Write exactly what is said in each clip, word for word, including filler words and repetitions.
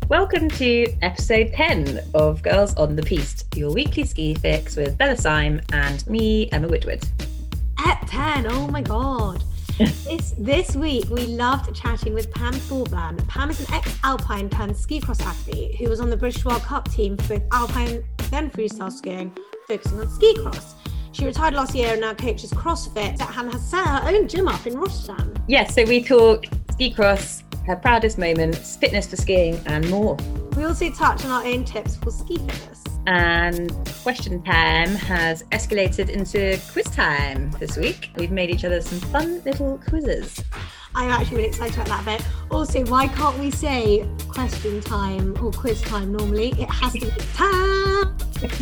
Welcome to episode ten of Girls on the Piste, your weekly ski fix with Bella Syme and me, Emma Woodward. At ten, oh my god. this this week we loved chatting with Pam Thorburn. Pam is an ex-alpine turned ski cross athlete who was on the British World Cup team for both alpine then freestyle skiing, focusing on ski cross. She retired last year and now coaches CrossFit and has set her own gym up in Rotterdam. Yes, so we talk ski cross, her proudest moments, fitness for skiing and more. We also touch on our own tips for ski fitness. And question time has escalated into quiz time this week. We've made each other some fun little quizzes. I'm actually really excited about that bit. Also, why can't we say question time or quiz time normally? It has to be time.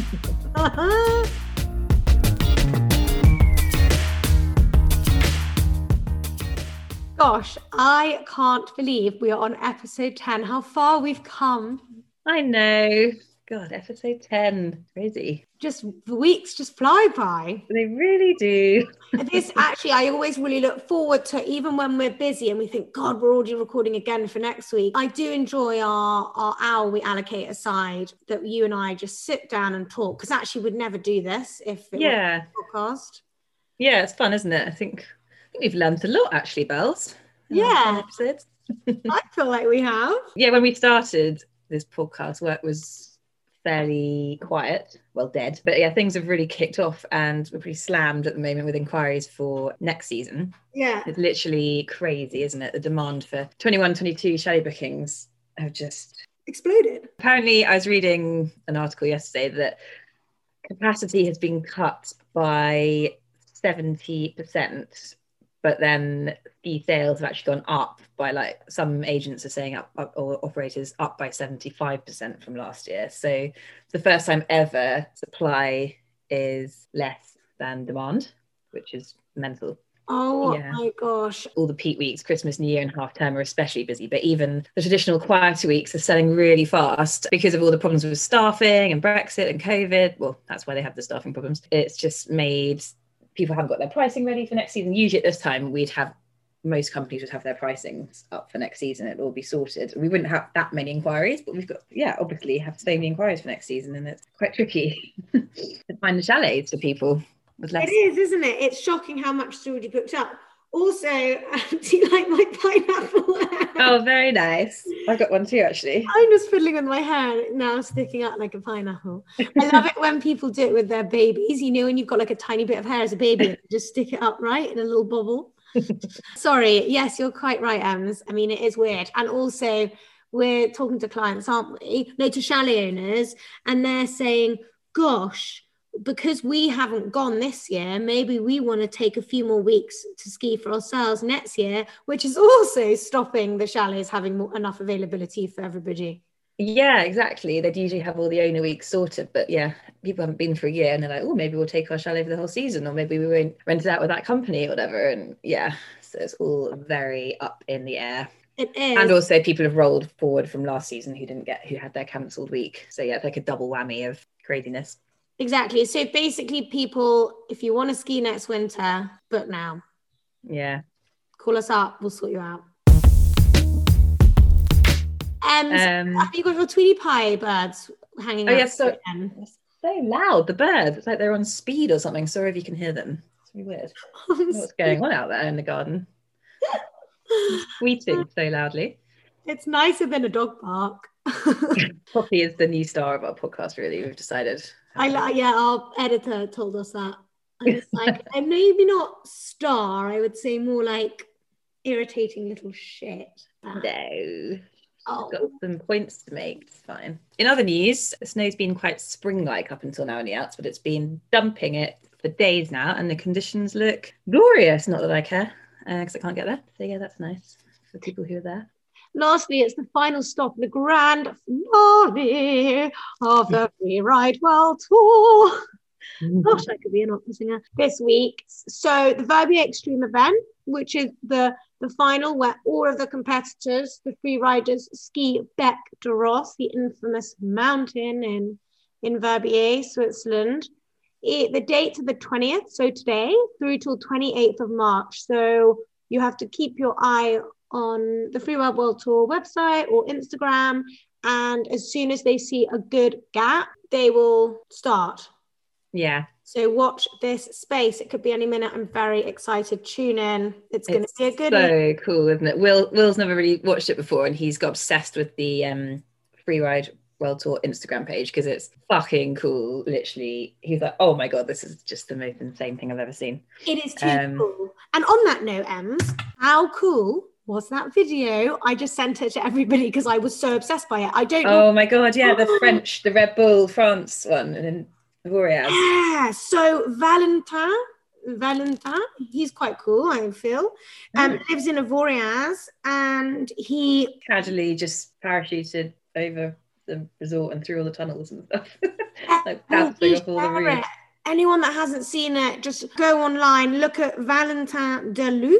Gosh, I can't believe we are on episode ten. How far we've come. I know. God, episode ten. Crazy. Just the weeks just fly by. They really do. This actually, I always really look forward to, even when we're busy and we think, God, we're already recording again for next week. I do enjoy our, our hour we allocate aside that you and I just sit down and talk, because actually we'd never do this if it yeah. was a podcast. Yeah, it's fun, isn't it? I think I think we've learned a lot, actually, Bells. Yeah. Episodes. I feel like we have. Yeah, when we started this podcast, work was fairly quiet, well, dead. But yeah, things have really kicked off and we're pretty slammed at the moment with inquiries for next season. Yeah. It's literally crazy, isn't it? The demand for twenty-one twenty-two chalet bookings have just exploded. Apparently, I was reading an article yesterday that capacity has been cut by seventy percent. But then ski sales have actually gone up by, like, some agents are saying up, up or operators up by seventy-five percent from last year. So it's the first time ever supply is less than demand, which is mental. Oh yeah. my gosh. All the peak weeks, Christmas, New Year and half term are especially busy. But even the traditional quieter weeks are selling really fast because of all the problems with staffing and Brexit and COVID. Well, that's why they have the staffing problems. It's just made... people haven't got their pricing ready for next season. Usually at this time, we'd have, most companies would have their pricings up for next season. It'll all be sorted. We wouldn't have that many inquiries, but we've got, yeah, obviously have so many inquiries for next season, and it's quite tricky to find the chalets for people with less. It is, isn't it? It's shocking how much is already booked up. Also, do you like my pineapple hair? Oh, very nice. I've got one too, actually. I'm just fiddling with my hair now, sticking out like a pineapple. I love it when people do it with their babies. You know, when you've got like a tiny bit of hair as a baby, just stick it up, right, in a little bobble. Sorry. Yes, you're quite right, Ems. I mean, it is weird. And also, we're talking to clients, aren't we? No, to chalet owners, and they're saying, gosh, because we haven't gone this year, maybe we want to take a few more weeks to ski for ourselves next year, which is also stopping the chalets having more, enough availability for everybody. Yeah, exactly. They'd usually have all the owner weeks sorted, but yeah, people haven't been for a year and they're like, oh, maybe we'll take our chalet for the whole season, or maybe we won't rent it out with that company or whatever. And yeah, so it's all very up in the air. It is. And also people have rolled forward from last season who didn't get, who had their cancelled week. So yeah, it's like a double whammy of craziness. Exactly. So basically, people, if you want to ski next winter, book now. Yeah. Call us up. We'll sort you out. Um, um have you got your Tweety Pie birds hanging oh, out? Yeah, so, it's so loud, the birds. It's like they're on speed or something. Sorry if you can hear them. It's really weird. I don't know what's going on out there in the garden. Tweeting so loudly. It's nicer than a dog bark. Poppy is the new star of our podcast, really. We've decided. I like, yeah, our editor told us that. And it's like, and maybe not star, I would say more like irritating little shit. No. Oh. Got some points to make. It's fine. In other news, the snow's been quite spring-like up until now in the Alps, but it's been dumping it for days now, and the conditions look glorious. Not that I care, because uh, I can't get there. So yeah, that's nice for people who are there. Lastly, it's the final stop, the grand finale of the Free Ride World Tour. Gosh, I could be an opera singer this week. So the Verbier Extreme event, which is the, the final where all of the competitors, the free riders, ski Bec de Ros, the infamous mountain in, in Verbier, Switzerland. It, the dates are the twentieth, so today, through till twenty-eighth of March. So you have to keep your eye on the Free Ride World Tour website or Instagram and as soon as they see a good gap, they will start. Yeah. So watch this space. It could be any minute. I'm very excited. Tune in. It's, it's going to be a good. So cool, isn't it? Will Will's never really watched it before, and he's got obsessed with the um, Free Ride World Tour Instagram page because it's fucking cool. Literally, he's like, "Oh my god, this is just the most insane thing I've ever seen." It is too um, cool. And on that note, Ems, how cool was that video? I just sent it to everybody because I was so obsessed by it. I don't. Oh know. my god, yeah, the French, the Red Bull France one, and then Voriaz. Yeah. So Valentin. Valentin, he's quite cool, I feel. Um, mm. Lives in Avoriaz, and he casually just parachuted over the resort and through all the tunnels and stuff. Like bouncing off all the roofs. Anyone that hasn't seen it, just go online, look at Valentin Deluc,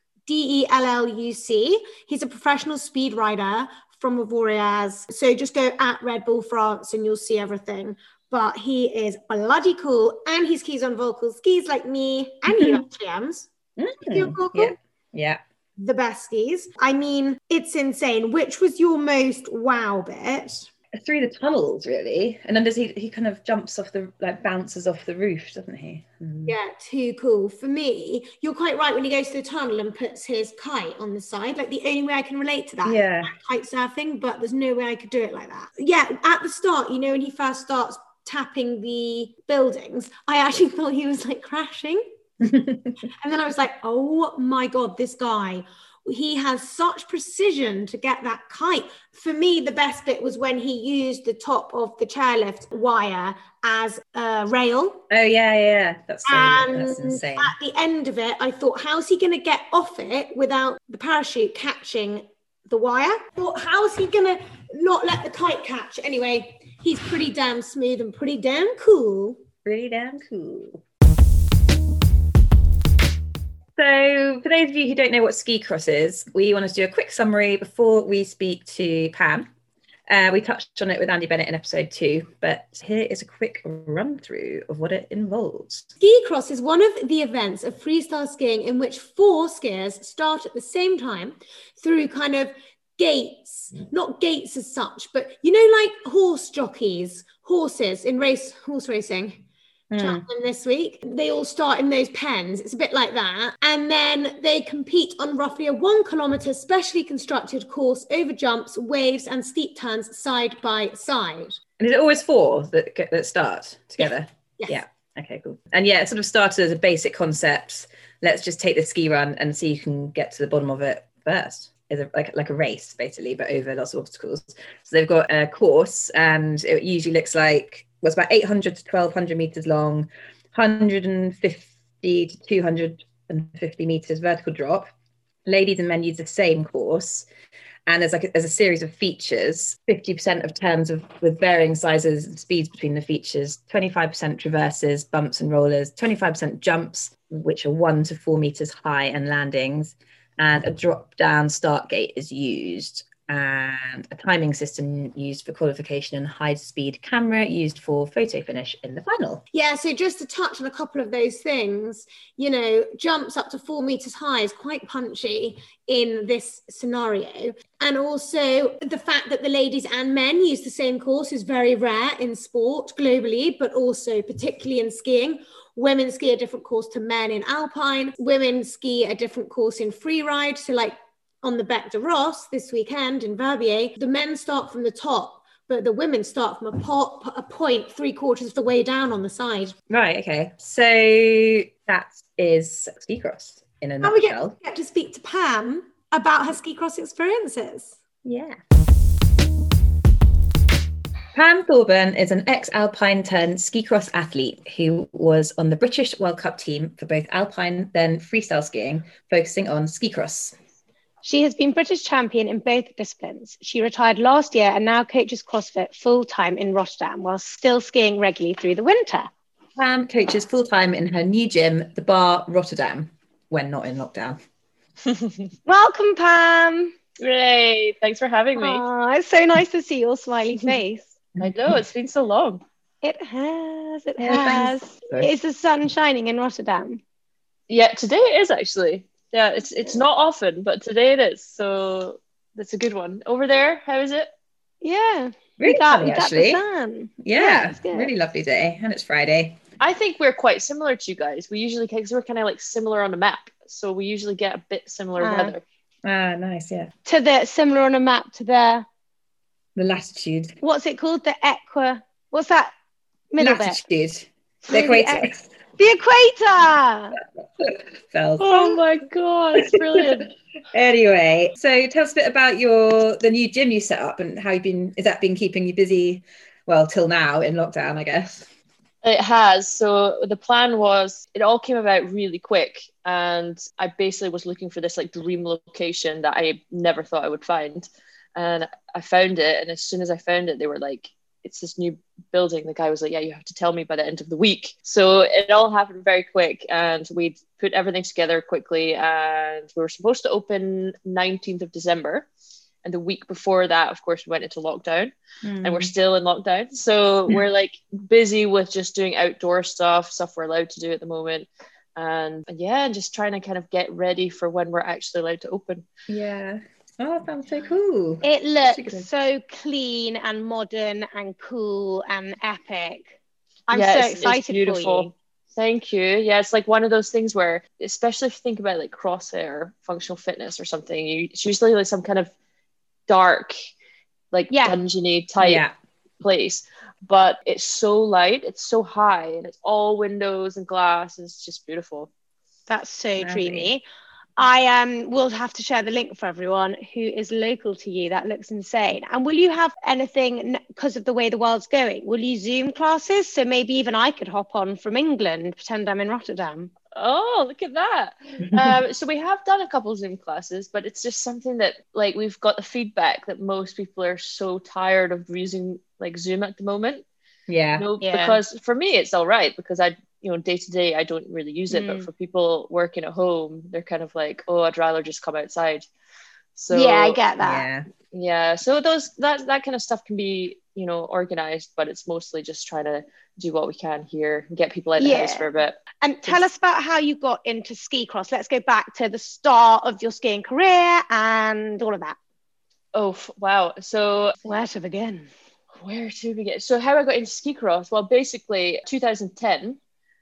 D E L L U C. He's a professional speed rider from Avoriaz. So just go at Red Bull France and you'll see everything. But he is bloody cool, and he skis on Volcal skis like me, and you actually Ems. Mm, yeah, yeah. The best skis. I mean, it's insane. Which was your most wow bit? Through the tunnels, really. And then does he he kind of jumps off the, like bounces off the roof, doesn't he? Mm. Yeah, too cool. For me, you're quite right when he goes to the tunnel and puts his kite on the side. Like the only way I can relate to that yeah. is like kite surfing, but there's no way I could do it like that. Yeah, at the start, you know, when he first starts tapping the buildings, I actually thought he was like crashing. And then I was like, oh my God, this guy, he has such precision to get that kite. For me, the best bit was when he used the top of the chairlift wire as a rail. Oh yeah, yeah, that's, so, and that's insane. At the end of it, I thought, how's he going to get off it without the parachute catching the wire? I thought, how's he going to not let the kite catch? Anyway, he's pretty damn smooth and pretty damn cool. Pretty damn cool. So for those of you who don't know what ski cross is, we want to do a quick summary before we speak to Pam. Uh, we touched on it with Andy Bennett in episode two, but here is a quick run through of what it involves. Ski cross is one of the events of freestyle skiing in which four skiers start at the same time through kind of gates, not gates as such, but you know, like horse jockeys, horses in race, horse racing. Mm. Cheltenham this week, they all start in those pens. It's a bit like that, and then they compete on roughly a one kilometer specially constructed course over jumps, waves and steep turns side by side. And is it always four that that start together? Yes. Yeah. Okay, cool. And yeah, it sort of started as a basic concept. Let's just take the ski run and see who can get to the bottom of it first. Is a, like like a race basically, but over lots of obstacles. So they've got a course, and it usually looks like was about eight hundred to twelve hundred meters long, one hundred fifty to two hundred fifty meters vertical drop. Ladies and men use the same course, and there's like a, there's a series of features. fifty percent of turns of with varying sizes and speeds between the features. twenty-five percent traverses, bumps and rollers. twenty-five percent jumps, which are one to four meters high, and landings. And a drop-down start gate is used, and a timing system used for qualification, and high-speed camera used for photo finish in the final. Yeah, so just to touch on a couple of those things, you know, jumps up to four meters high is quite punchy in this scenario. And also the fact that the ladies and men use the same course is very rare in sport globally, but also particularly in skiing. Women ski a different course to men in alpine. Women ski a different course in free ride. So like on the Bec de Ross this weekend in Verbier, the men start from the top, but the women start from a, pot, a point three quarters of the way down on the side. Right, okay. So that is ski cross in a How nutshell. we get, get to speak to Pam about her ski cross experiences. Yeah. Pam Thorburn is an ex-Alpine turned ski cross athlete who was on the British World Cup team for both Alpine then freestyle skiing, focusing on ski cross. She has been British champion in both disciplines. She retired last year and now coaches CrossFit full-time in Rotterdam while still skiing regularly through the winter. Pam coaches full-time in her new gym, The Bar Rotterdam, when not in lockdown. Welcome, Pam. Great. Thanks for having me. Oh, it's so nice to see your smiley face. I know, it's been so long. It has, it Yeah, has. Is the sun shining in Rotterdam? Yeah, today it is actually. Yeah, it's it's not often, but today it is. So that's a good one. Over there, how is it? Yeah. Really Without, sunny, without actually. the sun. Yeah, it's good. really lovely day, and it's Friday. I think we're quite similar to you guys. We usually, because we're kind of like similar on the map, so we usually get a bit similar Ah. weather. Ah, nice, yeah. To the similar on a map to the The latitude. what's it called? The equa. What's that middle bit? Latitude. The The equator. eq- The equator. Felt. Oh my god, it's brilliant. Anyway, so tell us a bit about your the new gym you set up and how you've been. Is that been keeping you busy? Well, till now in lockdown, I guess. It has. So the plan was, it all came about really quick, and I basically was looking for this like dream location that I never thought I would find, and I found it. And as soon as I found it, they were like, it's this new building. The guy was like, yeah, you have to tell me by the end of the week. So it all happened very quick, and we put everything together quickly, and we were supposed to open nineteenth of December. And the week before that, of course, we went into lockdown, Mm. and we're still in lockdown. So we're like busy with just doing outdoor stuff, stuff we're allowed to do at the moment. And, and yeah, just trying to kind of get ready for when we're actually allowed to open. Yeah. Oh, that sounds so cool. It Super looks good. so clean and modern and cool and epic. I'm Yeah, so it's- it's excited beautiful. for you. Thank you. Yeah, it's like one of those things where, especially if you think about like CrossFit or functional fitness or something, you, it's usually like some kind of dark, like Yeah. dungeony type Yeah. place. But it's so light, it's so high, and it's all windows and glass, and it's just beautiful. That's so Lovely. dreamy. I um will have to share the link for everyone who is local to you. That looks insane. And will you have anything, because of the way the world's going, will you Zoom classes? So maybe even I could hop on from England, pretend I'm in Rotterdam. Oh, look at that. um, so we have done a couple Zoom classes, but it's just something that like we've got the feedback that most people are so tired of using like Zoom at the moment. Yeah. You know, Yeah. because for me it's all right, because I, you know, day to day I don't really use it, Mm. but for people working at home, they're kind of like, oh, I'd rather just come outside. So yeah, I get that. Yeah. yeah, so those that that kind of stuff can be, you know, organized, but it's mostly just trying to do what we can here and get people out of the Yeah. house for a bit. And tell us about how you got into ski cross. Let's go back to the start of your skiing career and all of that. Oh f- wow. So Where to begin? where to begin? So how I got into ski cross? Well, basically two thousand ten,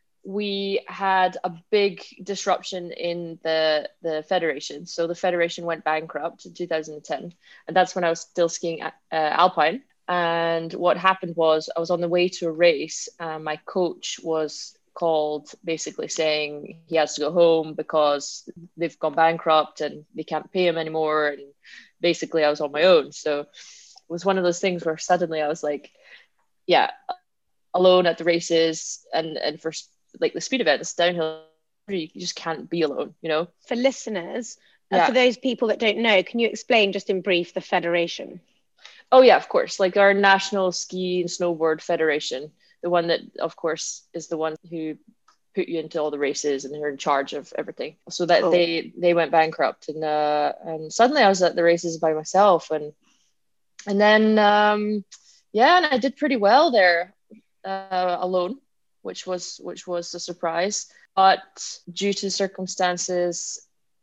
we had a big disruption in the the federation. So the federation went bankrupt in two thousand ten, and that's when I was still skiing uh, alpine. And what happened was I was on the way to a race, and my coach was called basically saying he has to go home because they've gone bankrupt and they can't pay him anymore. And basically I was on my own. So it was one of those things where suddenly I was like, yeah, alone at the races, and and for like the speed events, downhill, you just can't be alone, you know. For listeners, uh, Yeah. for those people that don't know, can you explain just in brief the federation? Oh yeah, of course. Like our National Ski and Snowboard Federation, the one that, of course, is the one who put you into all the races and who are in charge of everything. So that Cool. they they went bankrupt, and uh, and suddenly I was at the races by myself, and and then um, yeah, and I did pretty well there uh, alone, which was which was a surprise. But due to circumstances,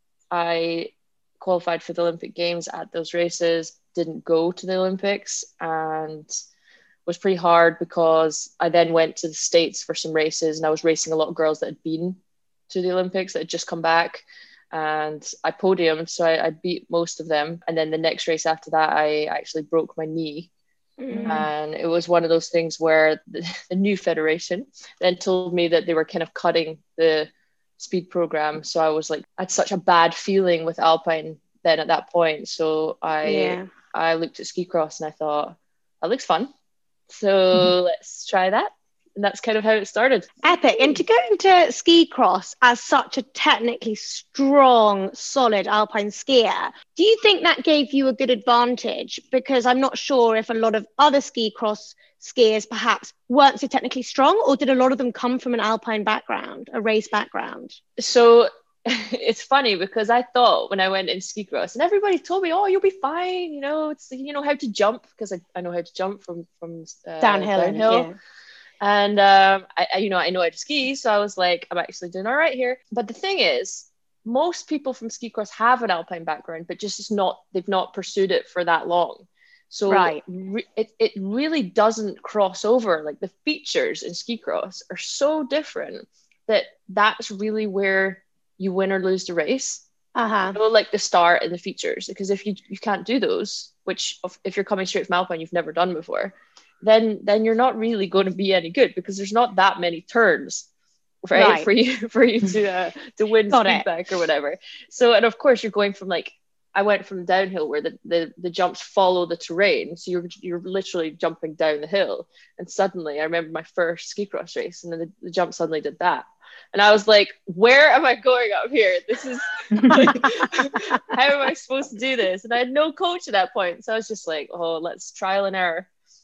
I qualified for the Olympic Games at those races, didn't go to the Olympics, and was pretty hard because I then went to the States for some races, and I was racing a lot of girls that had been to the Olympics that had just come back, and I podiumed, so I, I beat most of them. And then the next race after that, I actually broke my knee. Mm. And it was one of those things where the, the new federation then told me that they were kind of cutting the speed program. So I was like, I had such a bad feeling with alpine then at that point. So I Yeah. I looked at ski cross and I thought, that looks fun. So let's try that. And that's kind of how it started. Epic. And to go into ski cross as such a technically strong, solid alpine skier, do you think that gave you a good advantage? Because I'm not sure if a lot of other ski cross skiers perhaps weren't so technically strong, or did a lot of them come from an alpine background, a race background? So it's funny because I thought when I went in ski cross, and everybody told me, oh, you'll be fine, you know, it's, you know how to jump, because I, I know how to jump from from uh, Downhill. downhill. Yeah. And um, I, I, you know, I know how to ski, so I was like, I'm actually doing all right here. But the thing is, most people from ski cross have an alpine background, but just is not, they've not pursued it for that long. So Right. re- it, it really doesn't cross over. Like the features in ski cross are so different that that's really where you win or lose the race. Uh-huh. You know, like the start and the features. Because if you, you can't do those, which if you're coming straight from Alpine, you've never done before, then then you're not really going to be any good, because there's not that many turns, right, Right. for you for you to uh, to win Got speed it. back or whatever. So, and of course you're going from like, I went from downhill where the, the, the jumps follow the terrain. So you're you're literally jumping down the hill. And suddenly I remember my first ski cross race, and then the, the jump suddenly did that. And I was like, where am I going up here? This is like, how am I supposed to do this? And I had no coach at that point. So I was just like, oh, let's trial and error.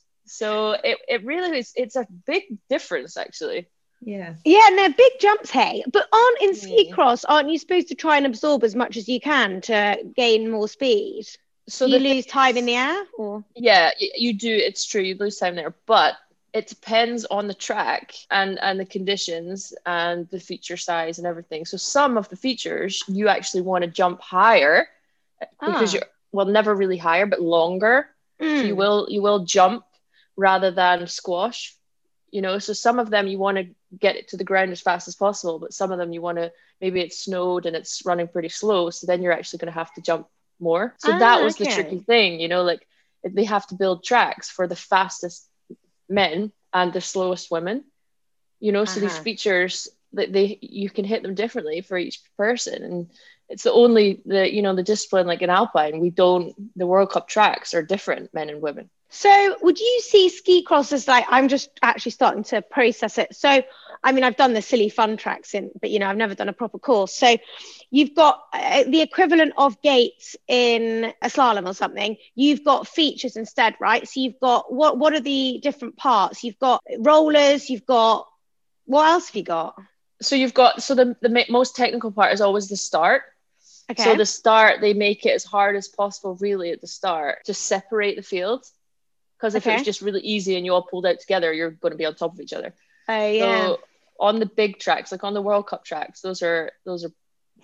So it, it really is, it's a big difference actually. Yeah. Yeah, no, big jumps, hey. But aren't in ski Mm. cross, aren't you supposed to try and absorb as much as you can to gain more speed? So Do you the lose time in the air? Or Yeah, y- you do. It's true. You lose time there, but it depends on the track and and the conditions and the feature size and everything. So some of the features you actually want to jump higher because Ah. you're, well, never really higher, but longer. So you Mm. will you will jump rather than squash. You know, so some of them you want to get it to the ground as fast as possible, but some of them you want to, maybe it's snowed and it's running pretty slow, so then you're actually going to have to jump more. So Ah, that was the okay. tricky thing, you know, like they have to build tracks for the fastest men and the slowest women, you know, so these Uh-huh. features that they you can hit them differently for each person. And it's the only the you know the discipline, like in Alpine, we don't, the World Cup tracks are different, men and women. So would you see ski cross as like, I'm just actually starting to process it. So, I mean, I've done the silly fun tracks in, but you know, I've never done a proper course. So you've got uh, the equivalent of gates in a slalom or something. You've got features instead, right? So you've got, what, what are the different parts? You've got rollers, you've got, what else have you got? So you've got, so the, the ma- most technical part is always the start. Okay. So the start, they make it as hard as possible really at the start to separate the field. Because if it Okay. was just really easy and you all pulled out together, you're going to be on top of each other. Oh, yeah. So on the big tracks, like on the World Cup tracks, those are those are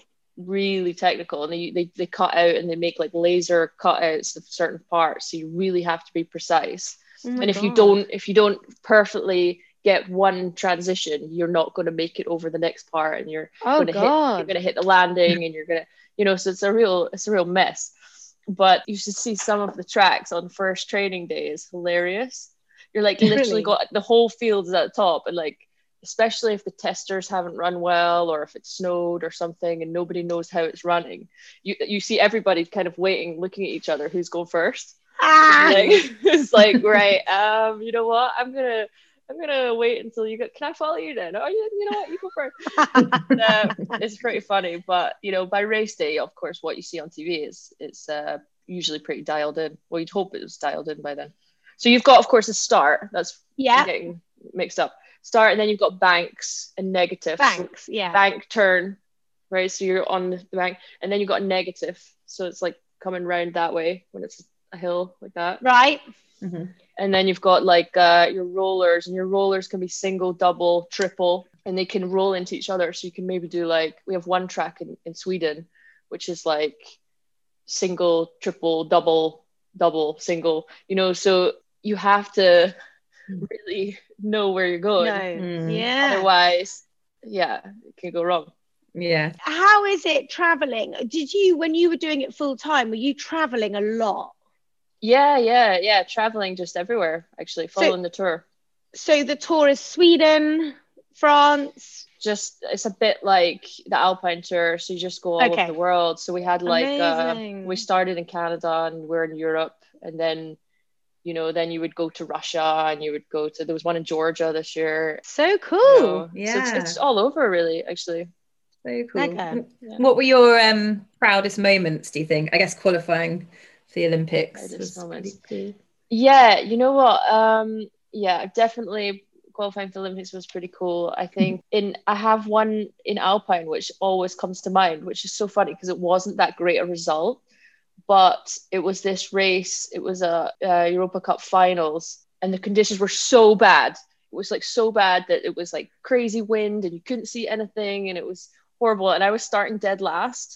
really technical, and they they, they cut out and they make like laser cutouts of certain parts. So you really have to be precise. Oh my And if you God. don't if you don't perfectly get one transition, you're not going to make it over the next part, and you're Oh, going to hit you're God. going to hit the landing, and you're going to, you know, so it's a real it's a real mess. But you should see some of the tracks on first training day is hilarious. You're like literally Really? got the whole field is at the top, and like, especially if the testers haven't run well or if it's snowed or something and nobody knows how it's running, you you see everybody kind of waiting, looking at each other, who's going first. Ah! Like, it's like, right, um, you know what? I'm gonna I'm gonna wait until you go. Can I follow you then? Oh, you, you know what? You go first. uh, it's pretty funny, but you know, by race day, of course, what you see on T V is it's uh, usually pretty dialed in. Well, you'd hope it was dialed in by then. So you've got, of course, a start. That's Yeah. I'm getting mixed up. Start, and then you've got banks and negative. Thanks. Yeah. Bank turn, right? So you're on the bank, and then you've got negative. So it's like coming round that way when it's a hill like that. Right. Mhm. And then you've got like uh, your rollers, and your rollers can be single, double, triple, and they can roll into each other. So you can maybe do like, we have one track in, in Sweden, which is like single, triple, double, double, single, you know, so you have to really know where you're going. No. Mm. Yeah. Otherwise, yeah, it can go wrong. Yeah. How is it traveling? Did you, when you were doing it full time, were you traveling a lot? Yeah, yeah, yeah. Traveling just everywhere, actually, So- following the tour. So the tour is Sweden, France. Just, it's a bit like the Alpine tour. So you just go all Okay. over the world. So we had like, uh, Amazing. we started in Canada and we're in Europe. And then, you know, then you would go to Russia and you would go to, there was one in Georgia this year. So cool. You know. So Yeah. it's, it's all over, really, actually. Very cool. Okay. Mm. Yeah. What were your um, proudest moments, do you think? I guess qualifying for the Olympics Proudest was moments. pretty cool. Yeah, you know what? Um, yeah, definitely qualifying for the Olympics was pretty cool. I think in I have one in Alpine which always comes to mind, which is so funny because it wasn't that great a result, but it was this race. It was a, a Europa Cup finals, and the conditions were so bad. It was like so bad that it was like crazy wind and you couldn't see anything, and it was horrible. And I was starting dead last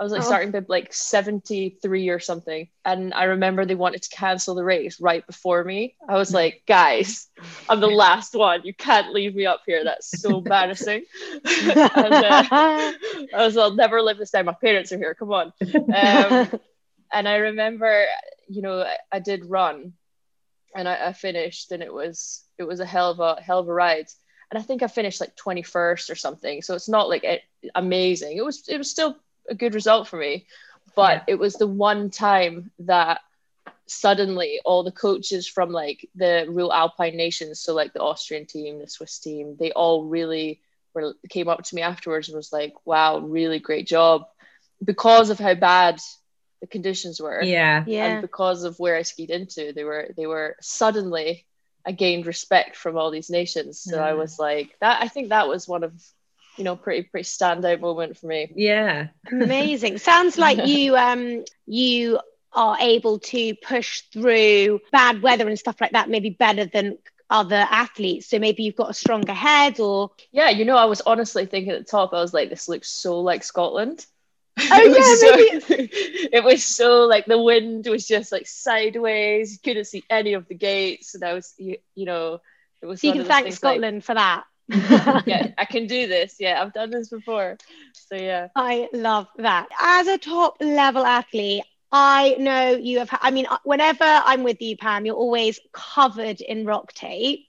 I was like Oh. starting bib like seventy-three or something. And I remember they wanted to cancel the race right before me. I was like, guys, I'm the last one. You can't leave me up here. That's so embarrassing. and, uh, I was like, I'll never live this down. My parents are here. Come on. Um, and I remember, you know, I, I did run and I, I finished, and it was it was a hell of a hell of a ride. And I think I finished like twenty-first or something. So it's not like it, amazing. It was it was still a good result for me, but Yeah. it was the one time that suddenly all the coaches from like the real Alpine nations, so like the Austrian team, the Swiss team, they all really were came up to me afterwards and was like, wow, really great job, because of how bad the conditions were. Yeah. Yeah. And because of where I skied into, they were they were suddenly, I gained respect from all these nations. So Mm. I was like, that I think that was one of, you know, pretty pretty standout moment for me. Yeah. Amazing. Sounds like you um you are able to push through bad weather and stuff like that maybe better than other athletes. So maybe you've got a stronger head, or Yeah, you know, I was honestly thinking at the top, I was like, this looks so like Scotland. Oh, it was yeah, so, it was so like the wind was just like sideways. You couldn't see any of the gates, and I was, you, you know, it was. so you one can of those thank things Scotland like, for that. yeah, I can do this. Yeah, I've done this before. So yeah. I love that. As a top level athlete, I know you have, I mean, whenever I'm with you, Pam, you're always covered in rock tape.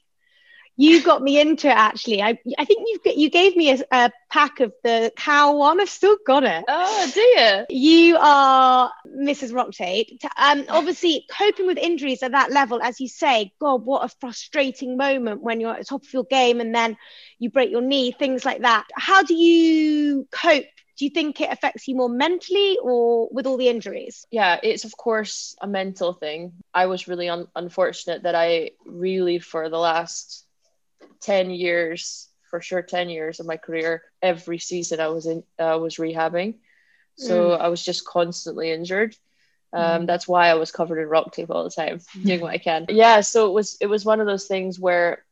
You got me into it, actually. I, I think you you gave me a, a pack of the cow one. I've still got it. Oh, do you? You are Missus Rock Tape. Um, obviously, coping with injuries at that level, as you say, God, what a frustrating moment when you're at the top of your game and then you break your knee, things like that. How do you cope? Do you think it affects you more mentally or with all the injuries? Yeah, it's of course a mental thing. I was really un- unfortunate that I really, for the last ten years, for sure ten years of my career, every season I was in uh, was rehabbing, so Mm. I was just constantly injured. Um, Mm. that's why I was covered in rock tape all the time, doing what I can. Yeah, so it was it was one of those things where,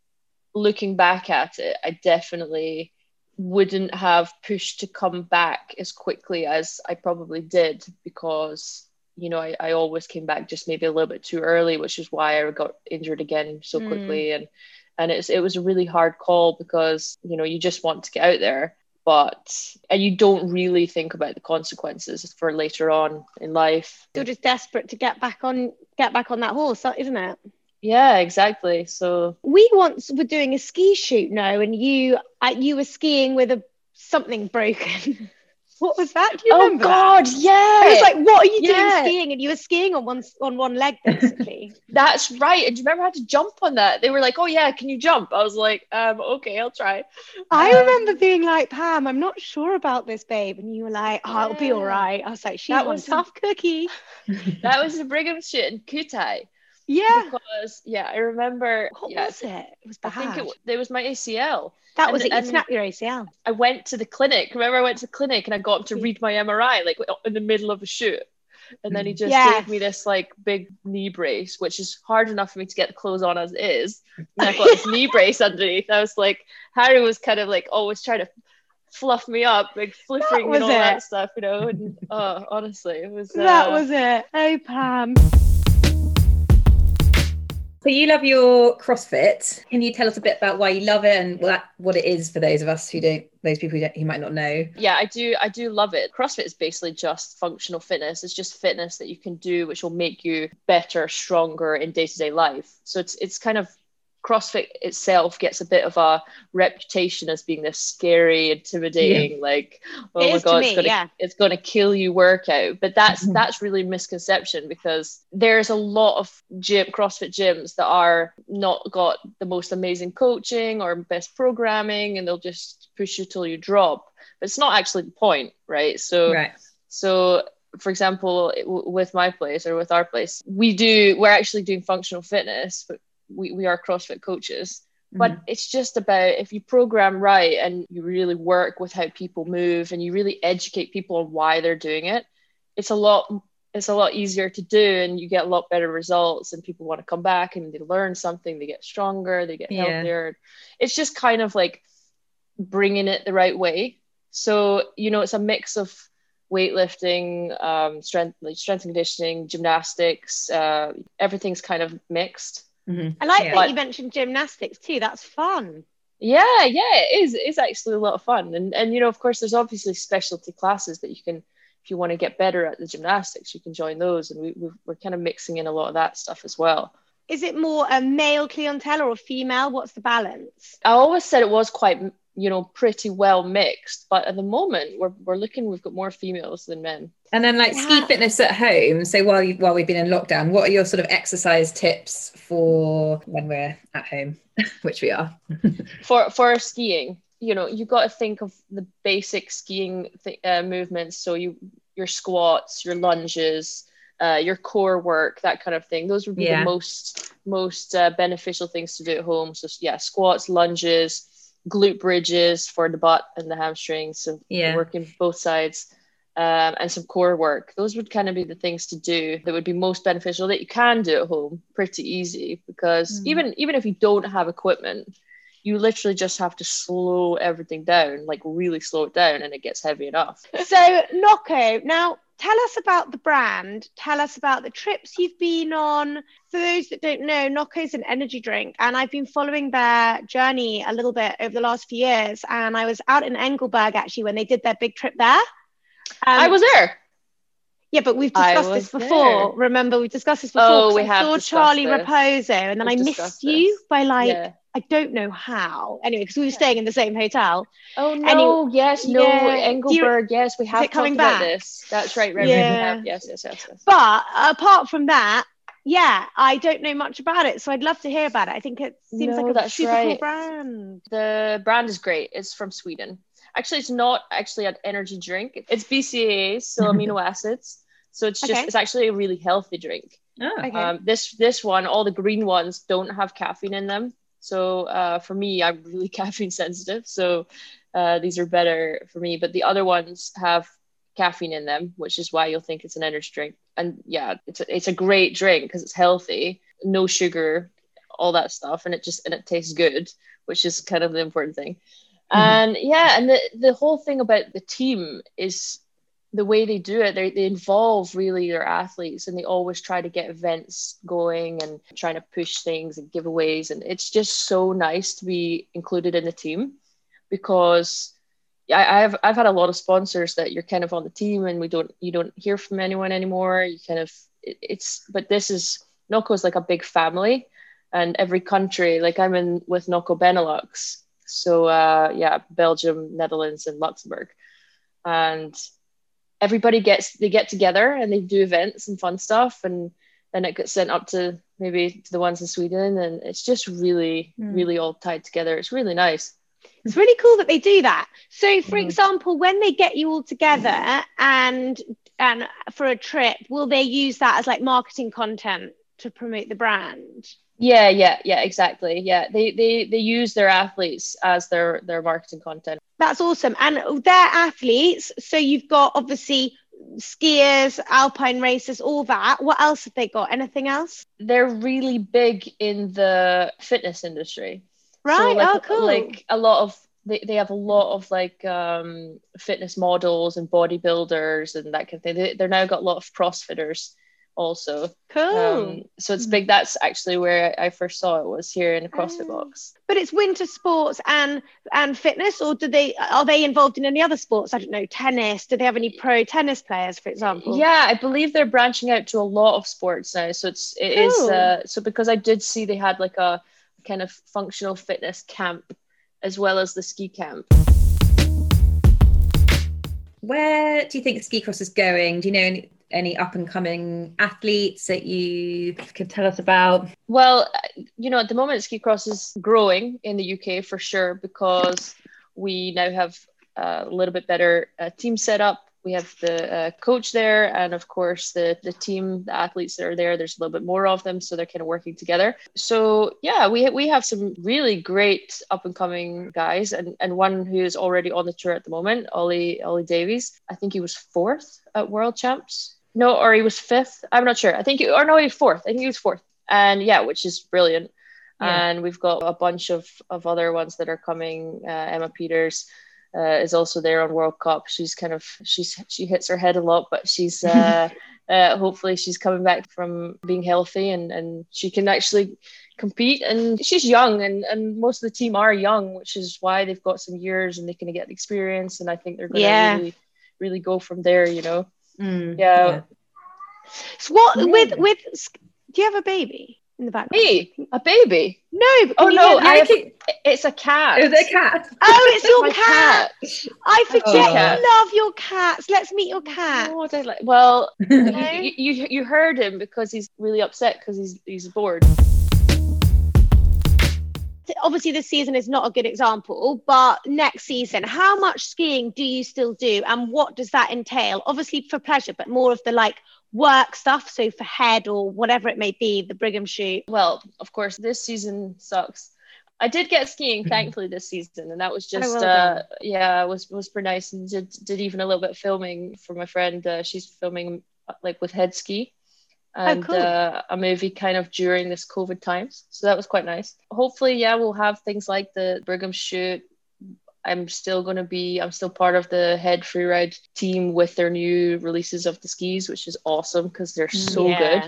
looking back at it, I definitely wouldn't have pushed to come back as quickly as I probably did, because you know I, I always came back just maybe a little bit too early, which is why I got injured again so Mm. quickly. and and it's it was a really hard call, because you know you just want to get out there, but and you don't really think about the consequences for later on in life. You're just desperate to get back on get back on that horse, isn't it? Yeah, exactly. So We once were doing a ski shoot, no, and you uh, you were skiing with a something broken. What was that? Do you oh remember that? god, yeah, I was like, what are you Yeah. doing skiing? And you were skiing on one on one leg, basically. that's right. And do you remember I had to jump on that? They were like, oh yeah, can you jump? I was like, um okay, I'll try. I Um, remember being like, Pam, I'm not sure about this, babe. And you were like, oh, it'll be Yeah. all right. I was like, she's That one was a- tough cookie. that was the Brigham shoot in Kutai. Yeah. Because yeah, I remember. What yeah, was it? It was I bad. think it, w- it was my A C L. that and- was it. You and- snapped your A C L. I went to the clinic. Remember, I went to the clinic and I got him to read my M R I like in the middle of a shoot. And then he just Yes. gave me this like big knee brace, which is hard enough for me to get the clothes on as it is. And I got this knee brace underneath. I was like, Harry was kind of like always trying to fluff me up, like flipping was and all it. that stuff, you know. And uh, honestly, it was. Uh, That was it. Oh, Pam. So you love your CrossFit. Can you tell us a bit about why you love it and what what it is for those of us who don't, those people who, don't, who might not know? Yeah, I do. I do love it. CrossFit is basically just functional fitness. It's just fitness that you can do, which will make you better, stronger in day-to-day life. So it's it's kind of, CrossFit itself gets a bit of a reputation as being this scary, intimidating, like, oh It my is to god, me, it's gonna yeah. it's gonna kill you workout. But that's Mhm. that's really a misconception, because there's a lot of gym CrossFit gyms that are not got the most amazing coaching or best programming, and they'll just push you till you drop. But it's not actually the point, right? So Right. so for example, w- with my place or with our place, we do we're actually doing functional fitness, but we, we are CrossFit coaches. But Mhm. it's just about, if you program right and you really work with how people move and you really educate people on why they're doing it, it's a lot it's a lot easier to do, and you get a lot better results, and people want to come back and they learn something, they get stronger, they get Yeah. healthier. It's just kind of like bringing it the right way. So, you know, it's a mix of weightlifting, um, strength, like strength and conditioning, gymnastics. Uh, everything's kind of mixed. Mm-hmm. I like Yeah. that But- you mentioned gymnastics too. That's fun. Yeah, yeah, it is. It's actually a lot of fun. And, and, you know, of course, there's obviously specialty classes that you can, if you want to get better at the gymnastics, you can join those. And we, we've, we're kind of mixing in a lot of that stuff as well. Is it more a male clientele or a female? What's the balance? I always said it was quite, you know, pretty well mixed. But at the moment, we're, we're looking, we've got more females than men. And then like ski Yeah. fitness at home. So while you, while we've been in lockdown, what are your sort of exercise tips for when we're at home, which we are? For for skiing, you know, you got to think of the basic skiing th- uh, movements. So you your squats, your lunges, uh, your core work, that kind of thing. Those would be Yeah. the most most uh, beneficial things to do at home. So yeah, squats, lunges, glute bridges for the butt and the hamstrings. So Yeah. working both sides. Um, and some core work. Those would kind of be the things to do that would be most beneficial that you can do at home pretty easy, because Mm. even even if you don't have equipment, you literally just have to slow everything down, like really slow it down, and it gets heavy enough. So, Nocco, now tell us about the brand. Tell us about the trips you've been on. For those that don't know, Nocco's an energy drink, and I've been following their journey a little bit over the last few years. And I was out in Engelberg actually when they did their big trip there. Um, I was there. Yeah, but we've I discussed was this before. there. Remember, we discussed this before. Oh, 'cause we I have saw discussed Charlie this. Raposo, and then We've I discussed missed you this. by like Yeah. I don't know how. Anyway, because we were staying in the same hotel. Oh no, yes, no, yeah. Engelberg, yes, we have it coming talked about back? this. That's right, right, Yeah. right. We have. Yes, yes, yes, yes. But apart from that, yeah, I don't know much about it, so I'd love to hear about it. I think it seems No, like a that's super cool right. brand. The brand is great. It's from Sweden. Actually, it's not actually an energy drink. It's B C A As, so amino acids. So it's just, Okay. it's actually a really healthy drink. Oh, Okay. Um, this this one, all the green ones don't have caffeine in them. So uh, for me, I'm really caffeine sensitive. So uh, these are better for me. But the other ones have caffeine in them, which is why you'll think it's an energy drink. And yeah, it's a, it's a great drink because it's healthy, no sugar, all that stuff, and it just and it tastes good, which is kind of the important thing. Mhm. And yeah, and the the whole thing about the team is the way they do it. They they involve really their athletes, and they always try to get events going and trying to push things and giveaways, and it's just so nice to be included in the team, because yeah, I, I've I've had a lot of sponsors that you're kind of on the team and we don't you don't hear from anyone anymore. You kind of it, it's but this is Nocco is like a big family, and every country, like I'm in with Nocco Benelux, so uh, yeah, Belgium, Netherlands, and Luxembourg, and everybody gets they get together and they do events and fun stuff, and then it gets sent up to maybe to the ones in Sweden, and it's just really Mm. really all tied together. It's really nice. It's really cool that they do that. So, for Mhm. example, when they get you all together and and for a trip, will they use that as like marketing content to promote the brand? Yeah, yeah, yeah, exactly. Yeah, they they they use their athletes as their their marketing content. That's awesome. And they're athletes. So you've got obviously skiers, alpine racers, all that. What else have they got? Anything else? They're really big in the fitness industry. Right. So, like, oh, cool. Like a lot of they, they have a lot of like um fitness models and bodybuilders and that kind of thing. They, they're now got a lot of CrossFitters also. cool. Um, so it's big. That's actually where I first saw it, was here in the CrossFit Oh. box. But it's winter sports and and fitness, or do they are they involved in any other sports? I don't know, tennis. Do they have any pro tennis players, for example? Yeah, I believe they're branching out to a lot of sports now. So it's it is Cool. uh, so because I did see they had like a kind of functional fitness camp as well as the ski camp. Where do you think ski cross is going? Do you know any, any up and coming athletes that you could tell us about? Well, you know, at the moment, ski cross is growing in the U K for sure, because we now have a little bit better uh, team setup. We have the uh, coach there, and of course the the team, the athletes that are there. There's a little bit more of them, so they're kind of working together. So yeah, we we have some really great up and coming guys, and and one who is already on the tour at the moment, Ollie Ollie Davies. I think he was fourth at World Champs. No, or he was fifth. I'm not sure. I think, or no, he was fourth. I think he was fourth. And yeah, which is brilliant. Yeah. And we've got a bunch of of other ones that are coming. Uh, Emma Peters. uh, is also there on World Cup. She's kind of she's she hits her head a lot, but she's uh, uh, hopefully she's coming back from being healthy and and she can actually compete. And she's young, and and most of the team are young, which is why they've got some years and they can get the experience. And I think they're going to Yeah. really really go from there. You know. Mm, Yeah. yeah. So what Yeah. with with? Do you have a baby in the background? Me, a baby. No. But Oh can you no, hear that? I have, Yeah, it's a cat. Is it a cat? Oh, it's your My cat. cat. I forget Oh. you love your cats. Let's meet your cat. Oh, I like, well, No? you, you you heard him because he's really upset because he's he's bored. Obviously, this season is not a good example, but next season, how much skiing do you still do, and what does that entail? Obviously for pleasure, but more of the like work stuff. So for head or whatever it may be, the Brigham shoot. Well, of course, this season sucks. I did get skiing, thankfully, this season, and that was just well uh, done. yeah, it was was pretty nice, and did did even a little bit of filming for my friend. Uh, she's filming like with head ski. And cool. uh, a movie kind of during this COVID times. So that was quite nice. Hopefully, yeah, we'll have things like the Brigham shoot. I'm still going to be, I'm still part of the head freeride team with their new releases of the skis, which is awesome because they're so Yeah. good.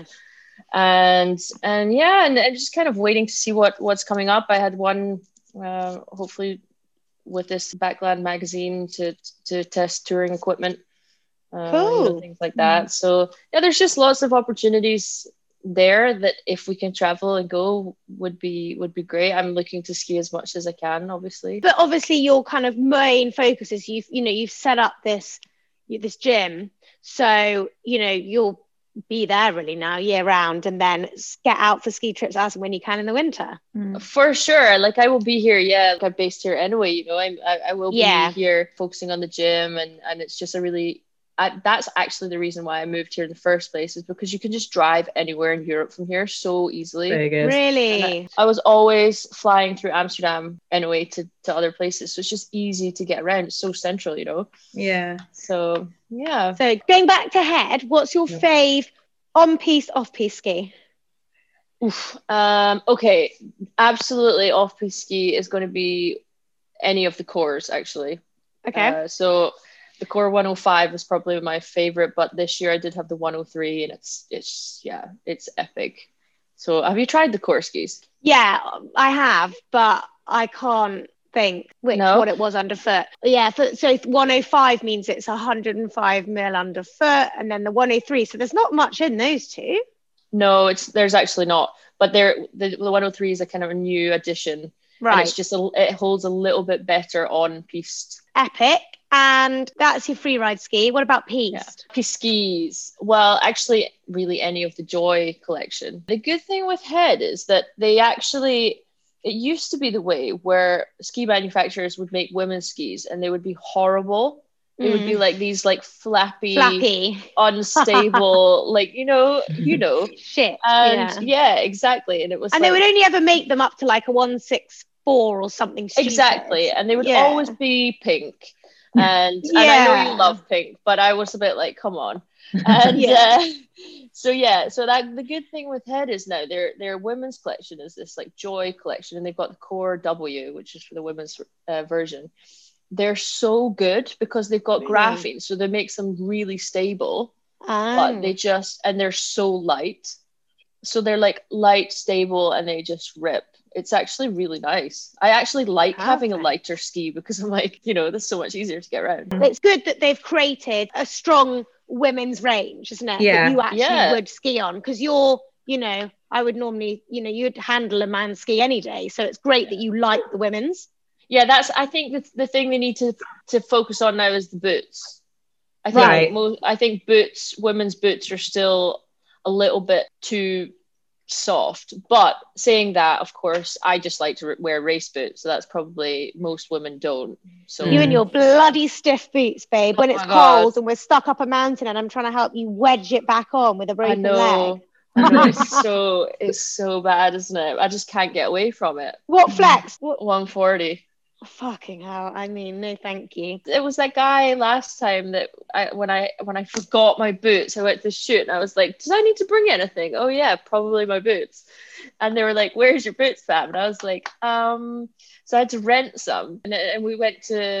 And, and yeah, and, and just kind of waiting to see what, what's coming up. I had one, uh, hopefully with this Backland magazine to, to test touring equipment. Uh, Cool. you know, things like that. So yeah, there's just lots of opportunities there that if we can travel and go would be would be great. I'm looking to ski as much as I can, obviously. But obviously your kind of main focus is you've, you know, you've set up this, this gym. So, you know, you'll be there really now year round and then get out for ski trips as and when you can in the winter. For sure. Like I will be here. Yeah. Like I'm based here anyway, you know, I'm, I, I will Yeah. be here focusing on the gym and, and it's just a really, I, that's actually the reason why I moved here in the first place is because you can just drive anywhere in Europe from here so easily. Very good. Really? I was always flying through Amsterdam anyway to, to other places. So it's just easy to get around. It's so central, you know? Yeah. So, yeah. So going back to head, what's your Yeah. fave on-piste, off-piste ski? Oof. Um, okay. Absolutely off-piste ski is going to be any of the cores, actually. Okay. Uh, so the core one oh five was probably my favorite, but this year I did have the one oh three and it's, it's, yeah, it's epic. So have you tried the core skis? Yeah, I have, but I can't think which No? what it was underfoot. Yeah, so, so one oh five means it's one hundred five mil underfoot, and then the one oh three. So there's not much in those two. No, it's there's actually not. But there, the, the one oh three is a kind of a new addition. Right. And it's just a, it holds a little bit better on piste. Epic. And that's your free ride ski. What about piste? Yeah. Piste skis. Well, actually, really any of the Joy collection. The good thing with Head is that they actually. It used to be the way where ski manufacturers would make women's skis and they would be horrible. They would be Mm. like these like flappy, Flappy. unstable, like, you know, you know. Shit. And yeah. yeah, exactly. And it was And like, they would only ever make them up to like a one six four or something stupid. exactly. And they would Yeah. always be pink. And, and I know Yeah. you love pink, but I was a bit like, come on. And Yeah. uh, so yeah, so that the good thing with Head is now their their women's collection is this like Joy collection, and they've got the Core W, which is for the women's uh, version. They're so good because they've got Really? graphene, so they make them really stable, Ah. but they just and they're so light, so they're like light, stable, and they just rip. It's actually really nice. I actually like having a Perfect. lighter ski because I'm like, you know, this is so much easier to get around. It's good that they've created a strong women's range, isn't it? Yeah. That you actually Yeah. would ski on, because you're, you know, I would normally, you know, you'd handle a man's ski any day. So it's great that you like the women's. Yeah, that's. I think the the thing they need to to focus on now is the boots. I think Right. mo- I think boots, women's boots, are still a little bit too soft. But saying that, of course, I just like to wear race boots, so that's probably most women don't. So You and your bloody stiff boots, babe. When Oh it's my God. cold and we're stuck up a mountain and I'm trying to help you wedge it back on with a I broken know, leg. I know it's so it's so bad, isn't it? I just can't get away from it. What flex? What? one forty. Fucking hell. I mean, no thank you. It was that guy last time that I when I when I forgot my boots, I went to shoot and I was like, did I need to bring anything? Oh yeah, probably my boots. And they were like, where's your boots, fam? And I was like, um, so I had to rent some. And, and we went to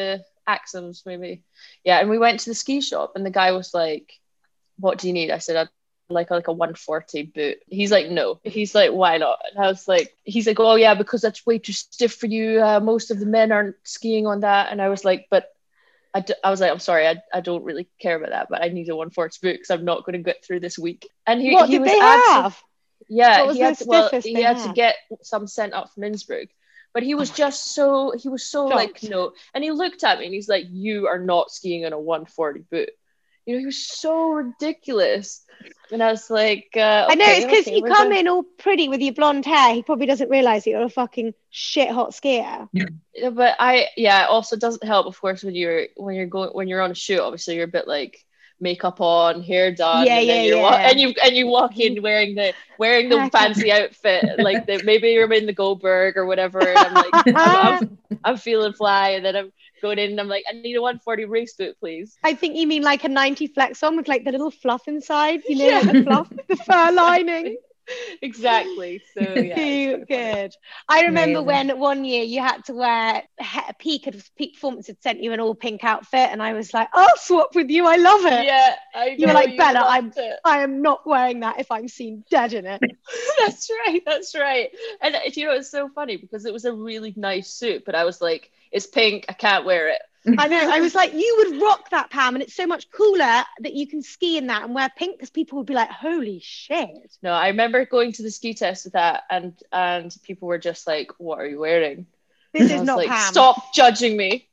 Axums maybe. Yeah, and we went to the ski shop, and the guy was like, "What do you need?" I said, "I'd like like a one forty boot." He's like, "No." He's like, "Why not?" And I was like, "He's like, oh yeah, because that's way too stiff for you. Uh, most of the men aren't skiing on that." And I was like, "But." I, d- I was like, I'm sorry, I, I don't really care about that, but I need a one forty boot because I'm not going to get through this week. And he, What he did was they absolutely, have? yeah, What was he had the to, well, stiffest he they had to had? get some sent up from Innsbruck, but he was just so he was so like Shocked. no, and he looked at me and he's like, "You are not skiing on a one forty boot." You know, he was so ridiculous, and I was like, uh, I know, okay, it's because okay, you we're come going- in all pretty with your blonde hair. He probably doesn't realise that you're a fucking shit hot skier. Yeah, but I yeah, it also doesn't help, of course, when you're when you're going when you're on a shoot. Obviously, you're a bit like makeup on, hair done, Yeah, and then yeah, you're wa- yeah. and you and you walk in wearing the wearing the Heck. fancy outfit, like the maybe you're in the Goldberg or whatever. And I'm like, I'm, I'm, I'm feeling fly, and then I'm going in and I'm like, I need a one forty race boot, please. I think you mean like a ninety flex on with like the little fluff inside, you know, Yeah. like the fluff, the fur lining. Exactly. So yeah, Too it's kinda funny. good. I remember Amazing. when one year you had to wear he- Peak had Peak Performance had sent you an all pink outfit, and I was like, I'll swap with you. I love it. Yeah, I know. You were like, Bella, loved I'm it. I am not wearing that if I'm seen dead in it. That's right. That's right. And uh, you know, it's so funny because it was a really nice suit, but I was like, it's pink. I can't wear it. I know. I was like, you would rock that, Pam, and it's so much cooler that you can ski in that and wear pink because people would be like, holy shit. No, I remember going to the ski test with that, and and people were just like, "What are you wearing?" This And I is was not like, Pam. "Stop judging me."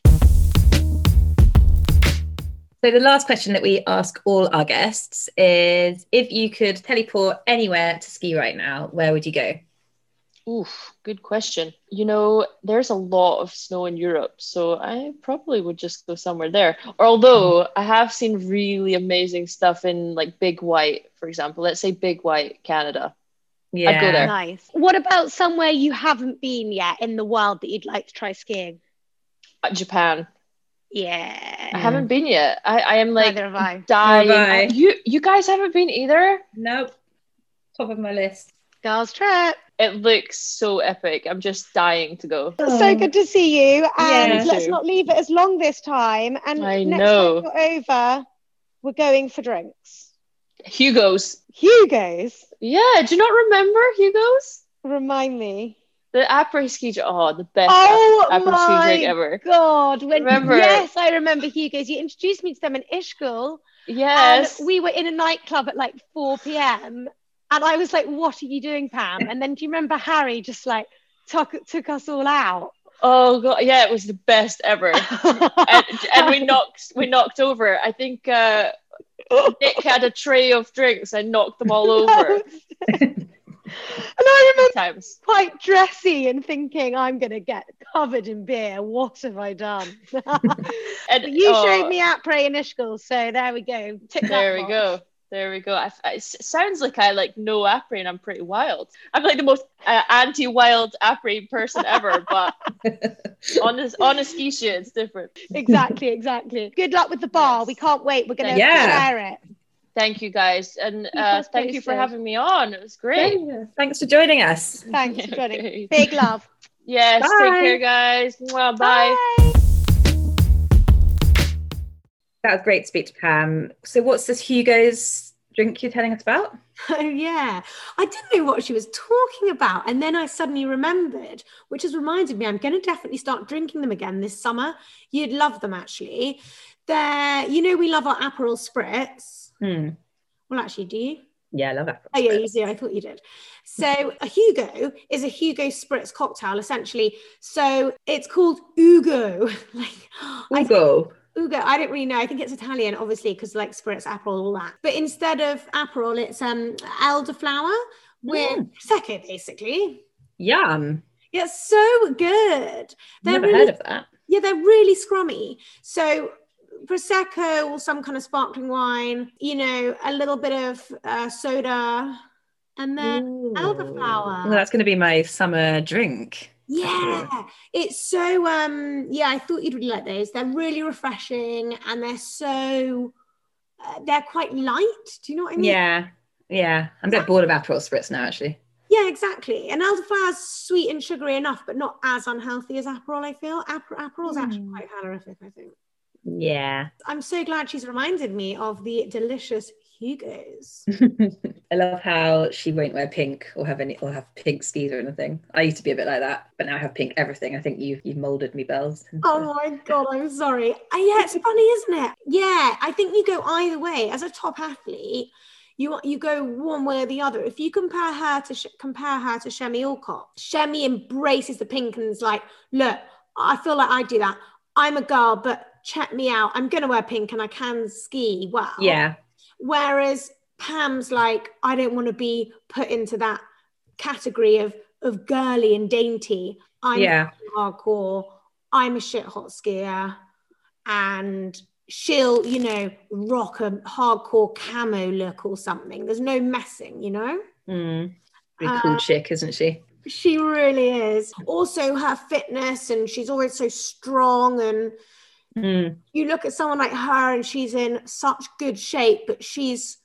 So the last question that we ask all our guests is, if you could teleport anywhere to ski right now, where would you go? Oof, good question. You know, there's a lot of snow in Europe, so I probably would just go somewhere there. Although I have seen really amazing stuff in like Big White, for example. Let's say Big White, Canada. Yeah. I'd go there. Nice. What about somewhere you haven't been yet in the world that you'd like to try skiing? Uh, Japan. Yeah. I haven't been yet. I, I am like Neither have I. dying. Nor have I. You you guys haven't been either? Nope. Top of my list. Girls trip. It looks so epic. I'm just dying to go. It's so good to see you. And Yeah. let's too. not leave it as long this time. And I next know. time you're over, we're going for drinks. Hugo's. Hugo's. Yeah, do you not remember Hugo's? Remind me. The après ski drink. Oh, the best Oh après ski my drink ever. God. When, Remember? Yes, I remember Hugo's. You introduced me to them in Ishgul. Yes. And we were in a nightclub at like four p.m. And I was like, what are you doing, Pam? And then do you remember Harry just like took, took us all out? Oh god, yeah, it was the best ever. and, and we knocked we knocked over. I think uh, Nick had a tray of drinks and knocked them all over. And I remember Times. quite dressy and thinking, I'm going to get covered in beer. What have I done? And But you oh, showed me Après and Ishgul, so there we go. Tick that There we box. go. There we go. I, I, it sounds like I like no après and I'm pretty wild. I'm like the most uh, anti-wild après person ever, but on a, on a ski shoot, it's different. Exactly, exactly. Good luck with the bar. Yes. We can't wait. We're going to Yeah. share it. Thank you guys, and Keep uh, us thank you for posted. having me on. It was great. Thanks for joining us. Thanks for joining. Okay. Big love. Yes, Bye. take care, guys. Mwah, bye. That was great to speak to Pam. So what's this Hugo's drink you're telling us about? Oh, yeah. I didn't know what she was talking about. And then I suddenly remembered, which has reminded me, I'm going to definitely start drinking them again this summer. You'd love them, actually. They're, you know, we love our Aperol Spritz. Hmm. Well, actually, do you? Yeah, I love that. Oh, yeah, you do. I thought you did. So a Hugo is a Hugo Spritz cocktail, essentially. So it's called Ugo. like, I Ugo. Ugo, I don't really know. I think it's Italian, obviously, because like Spritz, Aperol, all that. But instead of Aperol, it's um elderflower with Mm. Prosecco, basically. Yum. Yeah, it's so good. They're Never really, heard of that. yeah, they're really scrummy. So Prosecco or some kind of sparkling wine, you know, a little bit of uh, soda, and then Ooh. elderflower. Well, that's going to be my summer drink. Yeah, it's so um yeah, I thought you'd really like those. They're really refreshing, and they're so uh, they're quite light. Do you know what I mean? Yeah. Yeah. I'm a bit bored of Aperol Spritz now, actually. Yeah, exactly. And elderflower's sweet and sugary enough, but not as unhealthy as Aperol, I feel. Aper- Aperol's actually Mm. quite calorific, I think. Yeah. I'm so glad she's reminded me of the delicious Hugo's. I love how she won't wear pink or have any or have pink skis or anything. I used to be a bit like that, but now I have pink everything. I think you you've molded me, Bells. Oh my God, I'm sorry. Uh, yeah, it's funny, isn't it? Yeah, I think you go either way. As a top athlete, you you go one way or the other. If you compare her to sh- compare her to Shemi Alcott, Shemi embraces the pink and is like, look, I feel like I do that. I'm a girl, but check me out. I'm gonna wear pink and I can ski well. Yeah. Whereas Pam's like, I don't want to be put into that category of of girly and dainty. I'm Yeah. hardcore. I'm a shit hot skier, and she'll, you know, rock a hardcore camo look or something. There's no messing, you know. Mm. Really cool Uh, chick, isn't she? She really is. Also, her fitness, and she's always so strong. And Mm. you look at someone like her, and she's in such good shape, but she's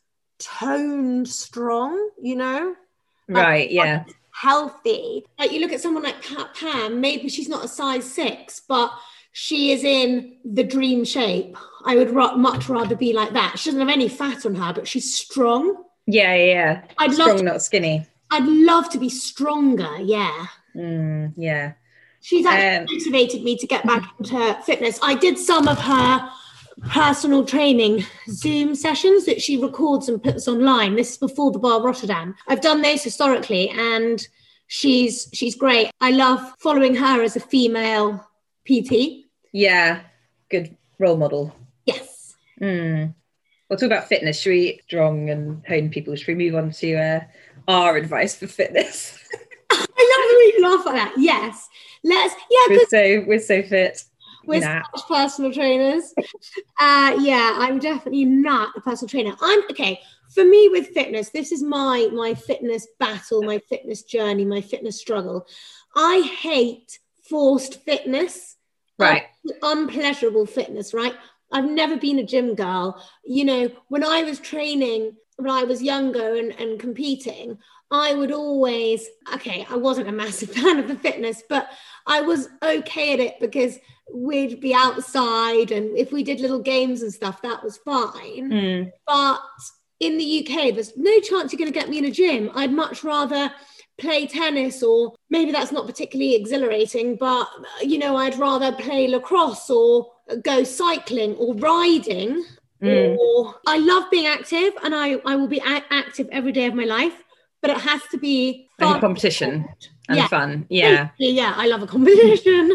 toned strong, you know. Like, Right. Yeah. healthy. Like you look at someone like Pat Pam, maybe she's not a size six, but she is in the dream shape. I would ra- much rather be like that. She doesn't have any fat on her, but she's strong. Yeah. Yeah. yeah. I'd Strong, love to, not skinny. I'd love to be stronger. Yeah. Mm, yeah. She's actually Um, motivated me to get back into fitness. I did some of her personal training Zoom sessions that she records and puts online. This is before the Bar Rotterdam. I've done those historically, and she's she's great. I love following her as a female P T. Yeah. Good role model. Yes. Mm. We'll talk about fitness. Should we strong and hone people? Should we move on to uh, our advice for fitness? I love that we laugh at that. Yes. Let's, yeah, We're because so we're so fit. we're Nah. such personal trainers. Uh, yeah, I'm definitely not a personal trainer. I'm okay. For me with fitness, this is my my fitness battle, my fitness journey, my fitness struggle. I hate forced fitness. Right. Un- unpleasurable fitness, right? I've never been a gym girl. You know, when I was training, when I was younger and, and competing, I would always, okay, I wasn't a massive fan of the fitness, but I was okay at it because we'd be outside, and if we did little games and stuff, that was fine. Mm. But in the U K, there's no chance you're going to get me in a gym. I'd much rather play tennis, or maybe that's not particularly exhilarating, but, you know, I'd rather play lacrosse or go cycling or riding. Mm. Or I love being active, and I, I will be a- active every day of my life, but it has to be And fun. competition and Yeah. fun. Yeah. Yeah, I love a competition.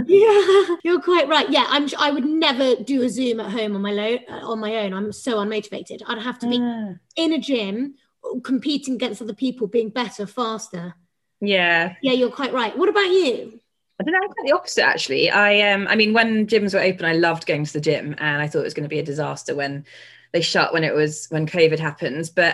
Yeah, you're quite right. Yeah, I'm. I would never do a Zoom at home on my lo- uh, on my own. I'm so unmotivated. I'd have to be Ah. in a gym, competing against other people, being better, faster. Yeah. Yeah, you're quite right. What about you? I don't know, I'm quite the opposite actually. I um I mean when gyms were open, I loved going to the gym, and I thought it was going to be a disaster when they shut when it was when COVID happened. But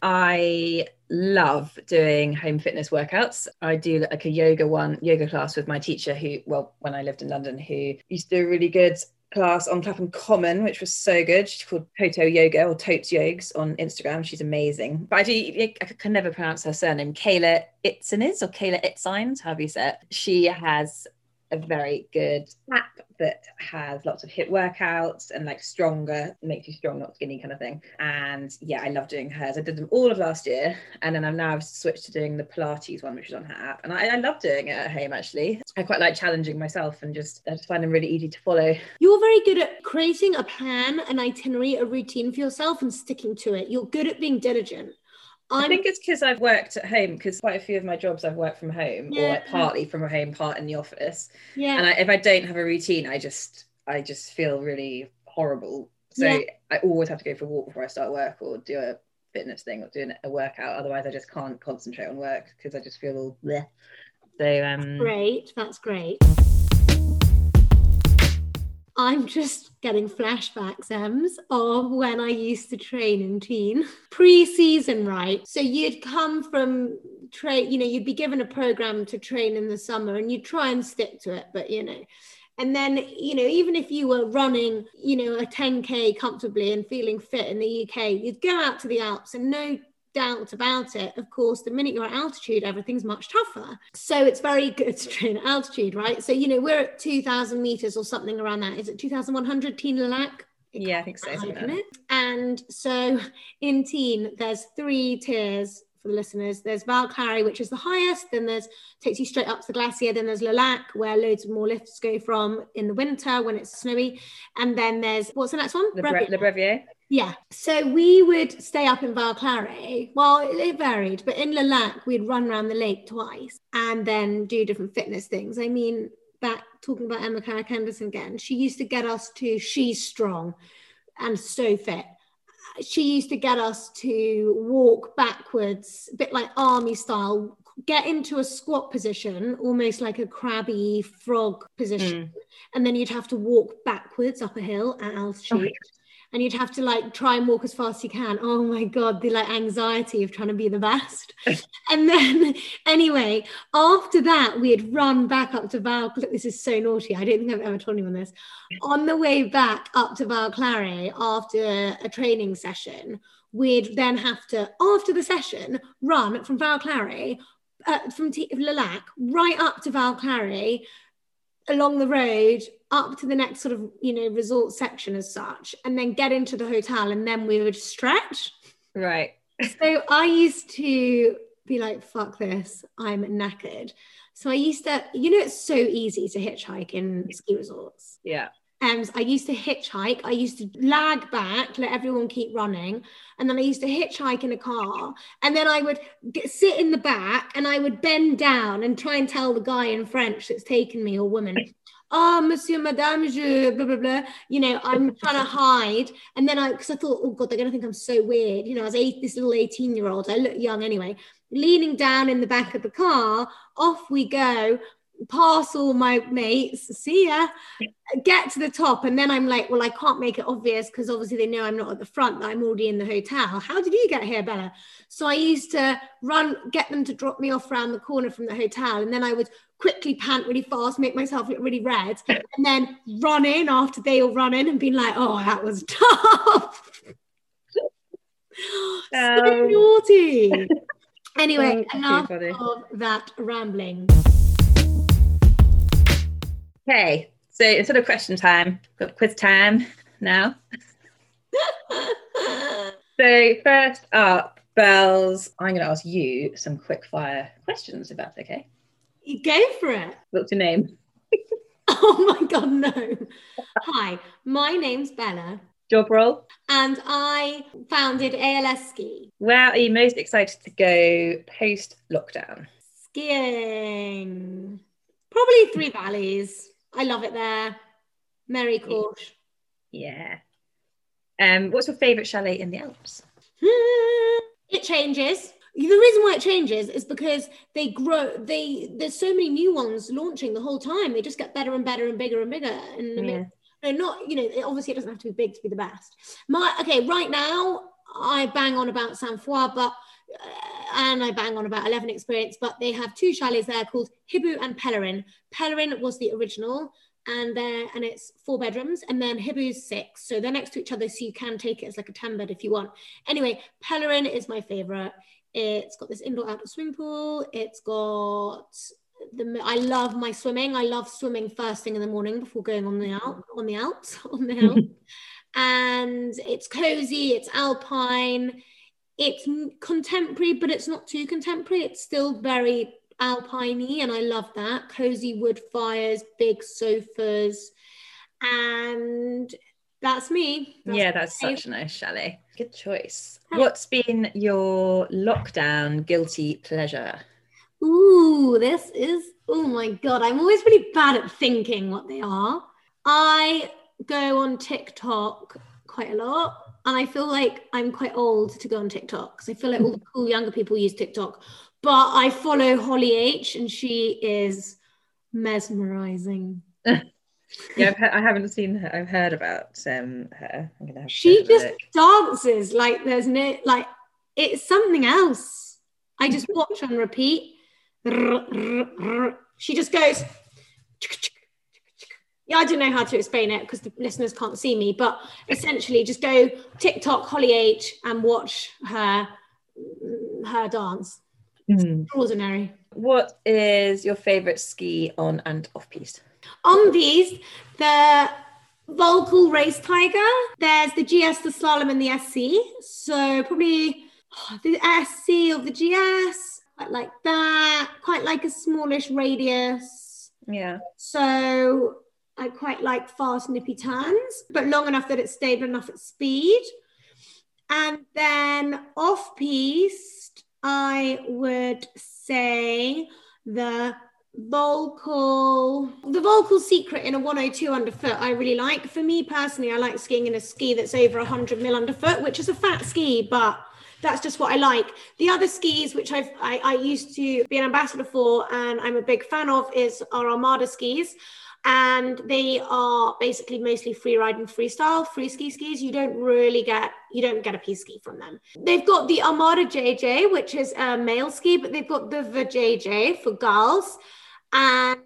I love doing home fitness workouts. I do like a yoga one yoga class with my teacher who, well, when I lived in London, who used to do a really good class on Clapham Common, which was so good. She's called Toto Yoga or Totes Yogs on Instagram. She's amazing. But I do I can never pronounce her surname. Kayla Itzines or Kayla Itzines, however you say it. She has a very good app that has lots of hit workouts and like stronger, makes you strong, not skinny kind of thing. And yeah, I love doing hers. I did them all of last year, and then I'm now switched to doing the Pilates one, which is on her app. And I, I love doing it at home actually. I quite like challenging myself, and just I just find them really easy to follow. You're very good at creating a plan, an itinerary, a routine for yourself and sticking to it. You're good at being diligent. I I'm, think it's because I've worked at home, because quite a few of my jobs I've worked from home, Yeah. or like partly from home, part in the office. yeah, And I, if I don't have a routine, I just I just feel really horrible. So Yeah. I always have to go for a walk before I start work, or do a fitness thing, or do a workout. Otherwise, I just can't concentrate on work because I just feel all bleh. So um, great. That's great. I'm just getting flashbacks, Ems, of when I used to train in teen. Pre-season, right? So you'd come from train, you know, you'd be given a program to train in the summer, and you'd try and stick to it, but you know. And then, you know, even if you were running, you know, a ten K comfortably and feeling fit in the U K, you'd go out to the Alps and no doubt about it, of course, the minute you're at altitude, everything's much tougher. So it's very good to train at altitude, right? So, you know, we're at two thousand meters or something around that. Is it two thousand one hundred, Teen Lalac? Yeah, I think so. It? And so in Teen, there's three tiers for the listeners. There's Valclary, which is the highest. Then there's takes you straight up to the glacier. Then there's Lalac, where loads of more lifts go from in the winter when it's snowy. And then there's, what's the next one? Le Brevier. Le Brevier. Yeah. So we would stay up in Valclary. Well, it, it varied, but in Lalac, we'd run around the lake twice and then do different fitness things. I mean, that talking about Emma Carrick Henderson again, she used to get us to, she's strong and so fit. She used to get us to walk backwards, a bit like army style, get into a squat position, almost like a crabby frog position. Mm. And then you'd have to walk backwards up a hill at altitude. Oh, and you'd have to like try and walk as fast as you can. Oh my God, the like anxiety of trying to be the best. And then anyway, after that, we'd run back up to Val. Look, this is so naughty. I don't think I've ever told anyone this. On the way back up to Valclary after a training session, we'd then have to, after the session, run from Valclary, uh, from T- Lalac, right up to Valclary, along the road up to the next sort of, you know, resort section as such, and then get into the hotel, and then we would stretch. Right. So I used to be like, fuck this, I'm knackered. So I used to, you know, it's so easy to hitchhike in ski resorts. Yeah. And I used to hitchhike. I used to lag back, let everyone keep running. And then I used to hitchhike in a car. And then I would get, sit in the back and I would bend down and try and tell the guy in French that's taken me, or woman, oh, monsieur, madame, je, blah, blah, blah. You know, I'm trying to hide. And then I, because I thought, oh God, they're going to think I'm so weird. You know, I was eight, this little eighteen year old. I look young anyway. Leaning down in the back of the car, off we go. Pass all my mates, see ya, get to the top, and then I'm like, well, I can't make it obvious because obviously they know I'm not at the front, that I'm already in the hotel. How did you get here, Bella? So I used to run, get them to drop me off around the corner from the hotel, and then I would quickly pant really fast, make myself look really red, and then run in after they all run in and be like, oh, that was tough. So um, naughty. Anyway, oh, enough of that rambling. Okay, so instead of question time, we've got quiz time now. So first up, Bells, I'm going to ask you some quick fire questions, if that's okay. You go for it. What's your name? Oh my God, no. Hi, my name's Bella. Job role? And I founded A L S Ski. Where are you most excited to go post-lockdown? Skiing. Probably Three Valleys. I love it there. Merry course. Yeah. Um, what's your favourite chalet in the Alps? It changes. The reason why it changes is because they grow. They there's so many new ones launching the whole time. They just get better and better and bigger and bigger. And I mean, no, not you know. It, obviously, it doesn't have to be big to be the best. My okay, right now I bang on about Saint Foy, but. Uh, and I bang on about eleven Experience, but they have two chalets there called Hibou and Pellerin. Pellerin was the original, and there and it's four bedrooms, and then Hibou's six, so they're next to each other, so you can take it as like a ten bed if you want. Anyway, Pellerin is my favorite. It's got this indoor outdoor swimming pool. It's got the I love my swimming. I love swimming first thing in the morning before going on the Alp, on the Alps on the hill. And it's cozy, it's alpine. It's contemporary, but it's not too contemporary. It's still very alpine-y, and I love that. Cozy wood fires, big sofas, and that's me. That's yeah, that's me. Such a nice chalet. Good choice. What's been your lockdown guilty pleasure? Ooh, this is, oh my God. I'm always really bad at thinking what they are. I go on TikTok quite a lot. And I feel like I'm quite old to go on TikTok because I feel like all the cool younger people use TikTok. But I follow Holly H, and she is mesmerizing. Yeah, I've he- I haven't seen her. I've heard about um, her. I'm gonna have to she just look. dances like there's no, like, it's something else. I just watch on repeat. She just goes... Yeah, I don't know how to explain it because the listeners can't see me, but essentially just go TikTok Holly H and watch her her dance. Mm. Extraordinary. What is your favourite ski on and off piste? On these, the Volcal Race Tiger, there's the G S, the Slalom, and the S C. So probably oh, the S C or the G S, quite like that. Quite like a smallish radius. Yeah. So I quite like fast, nippy turns, but long enough that it's stable enough at speed. And then off piste, I would say the Volcal, the Volcal Secret in a one oh two underfoot I really like. For me personally, I like skiing in a ski that's over one hundred mil underfoot, which is a fat ski, but that's just what I like. The other skis, which I've, I, I used to be an ambassador for and I'm a big fan of, is our Armada skis. And they are basically mostly free ride and freestyle, free ski skis. You don't really get, you don't get a piste ski from them. They've got the Armada J J, which is a male ski, but they've got the V J J for girls. And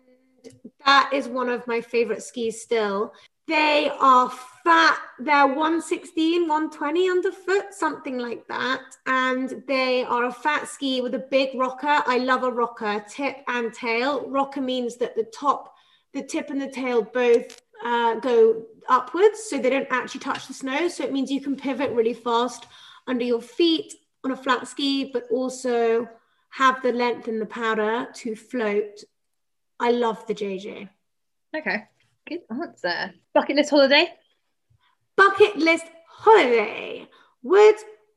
that is one of my favorite skis still. They are fat. They're one sixteen, one twenty underfoot, something like that. And they are a fat ski with a big rocker. I love a rocker, tip and tail. Rocker means that the top, the tip and the tail both uh, go upwards, so they don't actually touch the snow. So it means you can pivot really fast under your feet on a flat ski, but also have the length in the powder to float. I love the J J. Okay, good answer. Bucket list holiday? Bucket list holiday would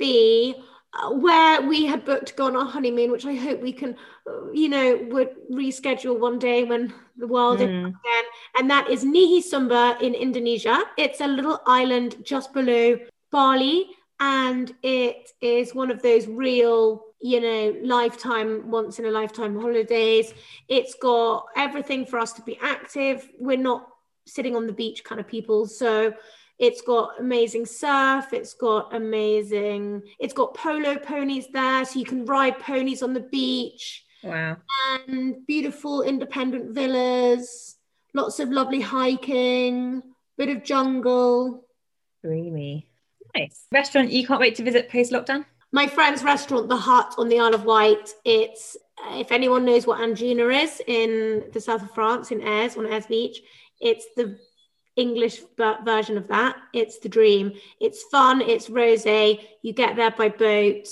be uh, where we had booked to go on our honeymoon, which I hope we can, uh, you know, would reschedule one day when the world Mm. is again. And that is Nihi Sumba in Indonesia. It's a little island just below Bali. And it is one of those real, you know, lifetime, once in a lifetime holidays. It's got everything for us to be active. We're not sitting on the beach kind of people. So it's got amazing surf. It's got amazing, it's got polo ponies there. So you can ride ponies on the beach. Wow. And beautiful independent villas, lots of lovely hiking, bit of jungle. Dreamy. Nice. Restaurant you can't wait to visit post-lockdown? My friend's restaurant, The Hut on the Isle of Wight. It's, uh, if anyone knows what Angina is in the south of France, in Aires, on Aires Beach, it's the English version of that. It's the dream. It's fun. It's rosé. You get there by boat.